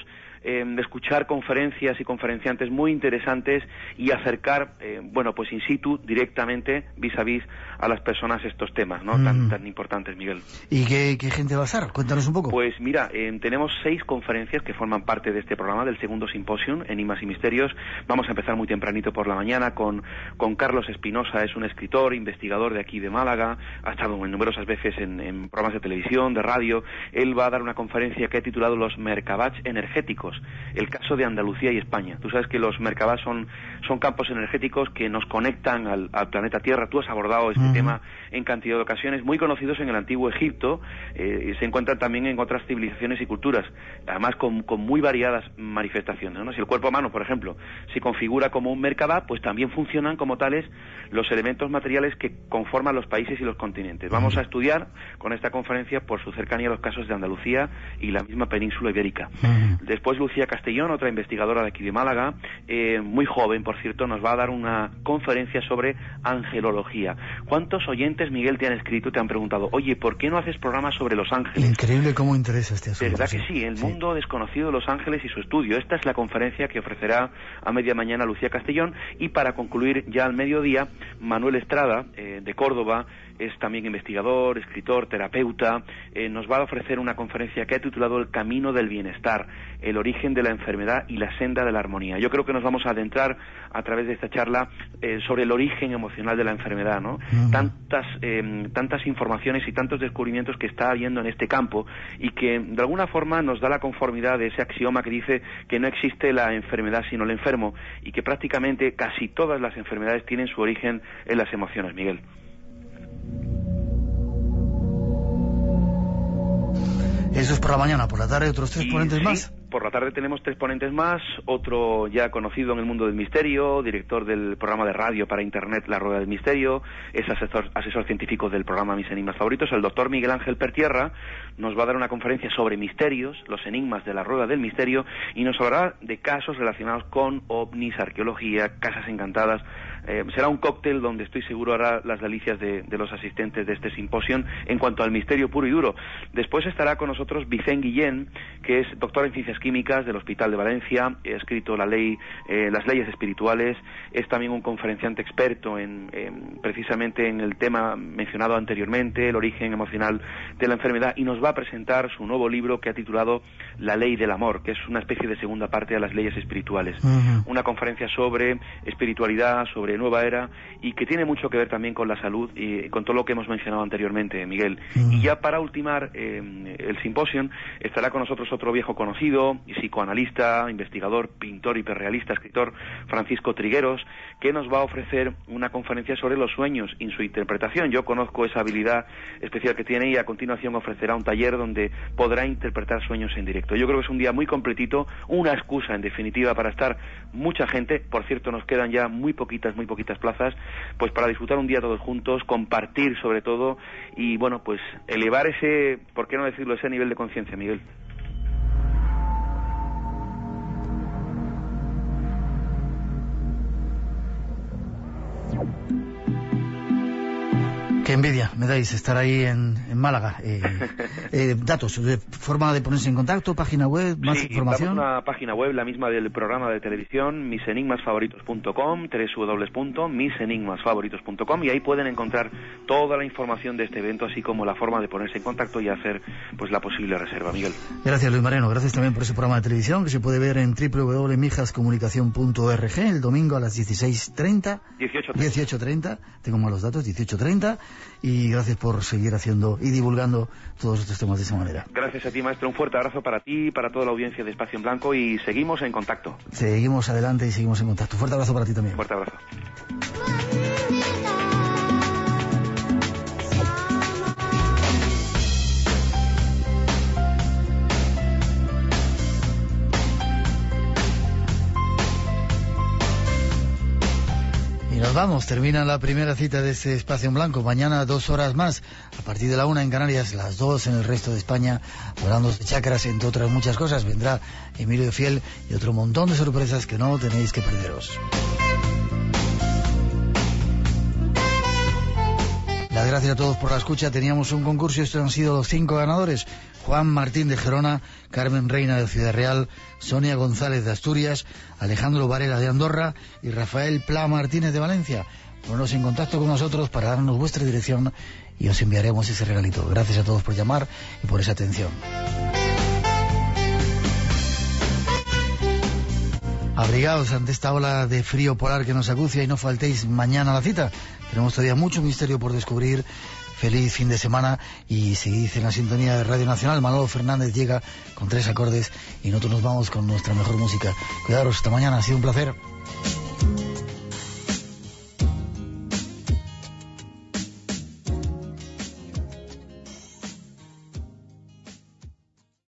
eh, escuchar conferencias y conferenciantes muy interesantes y acercar, eh, bueno, pues in situ, directamente, vis a vis, a las personas estos temas, ¿no? Mm. Tan, tan importantes, Miguel. ¿Y qué, qué gente va a estar? Cuéntanos un poco. Pues mira, eh, tenemos seis conferencias que forman parte de este programa, del segundo simposium, Enigmas y Misterios. Vamos a empezar muy tempranito por la mañana con, con Carlos Espinosa, es un escritor, investigador de aquí de Málaga, ha estado numerosas veces en, en programas de televisión, de radio. Él va a dar una conferencia que ha titulado Los Merkabahs energéticos, el caso de Andalucía y España. Tú sabes que los Merkabahs son, son campos energéticos que nos conectan al, al planeta Tierra. Tú has abordado este uh-huh. tema en cantidad de ocasiones, muy conocidos en el antiguo Egipto, eh, se encuentran también en otras civilizaciones y culturas, además con, con muy variadas manifestaciones, ¿no? Si el cuerpo humano, por ejemplo, se configura como un Merkabah, pues también funcionan como tales los elementos materiales que conforman los países y los continentes. Vamos a estudiar con esta conferencia, por su cercanía, los casos de Andalucía y la misma península ibérica. Uh-huh. Después Lucía Castellón, otra investigadora de aquí de Málaga, eh, muy joven, por cierto, nos va a dar una conferencia sobre angelología. ¿Cuántos oyentes, Miguel, te han escrito, te han preguntado, oye, ¿por qué no haces programas sobre los ángeles? Increíble cómo interesa este asunto. ¿Verdad que sí? El sí. mundo desconocido de los ángeles y su estudio. Esta es la conferencia que ofrecerá a media mañana Lucía Castellón, y para concluir ya al mediodía, Manuel Estrada, eh, de Córdoba, es también investigador, escritor, terapeuta, eh, nos va a ofrecer una conferencia que ha titulado El camino del bienestar, el origen de la enfermedad y la senda de la armonía. Yo creo que nos vamos a adentrar a través de esta charla eh, sobre el origen emocional de la enfermedad, ¿no? Uh-huh. Tantas, eh, tantas informaciones y tantos descubrimientos que está habiendo en este campo, y que de alguna forma nos da la conformidad de ese axioma que dice que no existe la enfermedad sino el enfermo, y que prácticamente casi todas las enfermedades tienen su origen en las emociones, Miguel. Eso es por la mañana. Por la tarde otros tres y, ponentes sí, más. Por la tarde tenemos tres ponentes más. Otro ya conocido en el mundo del misterio, director del programa de radio para internet La Rueda del Misterio, es asesor, asesor científico del programa Mis Enigmas Favoritos, el doctor Miguel Ángel Pertierra. Nos va a dar una conferencia sobre misterios, los enigmas de la Rueda del Misterio, y nos hablará de casos relacionados con ovnis, arqueología, casas encantadas. Eh, será un cóctel donde estoy seguro hará las delicias de, de los asistentes de este simposio en cuanto al misterio puro y duro. Después estará con nosotros Vicente Guillén, que es doctor en ciencias químicas del Hospital de Valencia, ha escrito la ley, eh, las leyes espirituales, es también un conferenciante experto en, en precisamente en el tema mencionado anteriormente, el origen emocional de la enfermedad, y nos va a presentar su nuevo libro que ha titulado La Ley del Amor, que es una especie de segunda parte de las leyes espirituales. Uh-huh. Una conferencia sobre espiritualidad, sobre nueva era, y que tiene mucho que ver también con la salud y con todo lo que hemos mencionado anteriormente, Miguel. Uh-huh. Y ya para ultimar eh, el simposio, estará con nosotros otro viejo conocido, psicoanalista, investigador, pintor, hiperrealista, escritor, Francisco Trigueros, que nos va a ofrecer una conferencia sobre los sueños y su interpretación. Yo conozco esa habilidad especial que tiene, y a continuación ofrecerá un taller donde podrá interpretar sueños en directo. Yo creo que es un día muy completito, una excusa en definitiva para estar mucha gente. Por cierto, nos quedan ya muy poquitas, muy poquitas plazas, pues para disfrutar un día todos juntos, compartir sobre todo, y bueno, pues elevar ese, ¿por qué no decirlo?, ese nivel de conciencia, Miguel. Qué envidia me dais estar ahí en, en Málaga. Eh, eh, datos, de forma de ponerse en contacto, página web, más sí, información. Damos una página web, la misma del programa de televisión, mis enigmas favoritos punto com, doble u doble u doble u punto mis enigmas favoritos punto com, y ahí pueden encontrar toda la información de este evento, así como la forma de ponerse en contacto y hacer pues la posible reserva, Miguel. Gracias, Luis Moreno. Gracias también por ese programa de televisión que se puede ver en doble u doble u doble u punto mijas comunicación punto org el domingo a las dieciséis treinta. dieciocho treinta. Tengo malos datos, dieciocho treinta. Y gracias por seguir haciendo y divulgando todos estos temas de esa manera. Gracias a ti, maestro. Un fuerte abrazo para ti y para toda la audiencia de Espacio en Blanco, y seguimos en contacto. Seguimos adelante y seguimos en contacto. Fuerte abrazo para ti también. Fuerte abrazo. Nos vamos, termina la primera cita de este Espacio en Blanco. Mañana dos horas más, a partir de la una en Canarias, las dos en el resto de España, hablando de chakras, entre otras muchas cosas. Vendrá Emilio Fiel y otro montón de sorpresas que no tenéis que perderos. La Las gracias a todos por la escucha. Teníamos un concurso y estos han sido los cinco ganadores. Juan Martín de Gerona, Carmen Reina de Ciudad Real, Sonia González de Asturias, Alejandro Varela de Andorra y Rafael Pla Martínez de Valencia. Poneros en contacto con nosotros para darnos vuestra dirección y os enviaremos ese regalito. Gracias a todos por llamar y por esa atención. Abrigaos ante esta ola de frío polar que nos acucia y no faltéis mañana a la cita. Tenemos todavía mucho misterio por descubrir. Feliz fin de semana y seguid en la sintonía de Radio Nacional. Manolo Fernández llega con tres acordes y nosotros nos vamos con nuestra mejor música. Cuidaros, hasta mañana, ha sido un placer.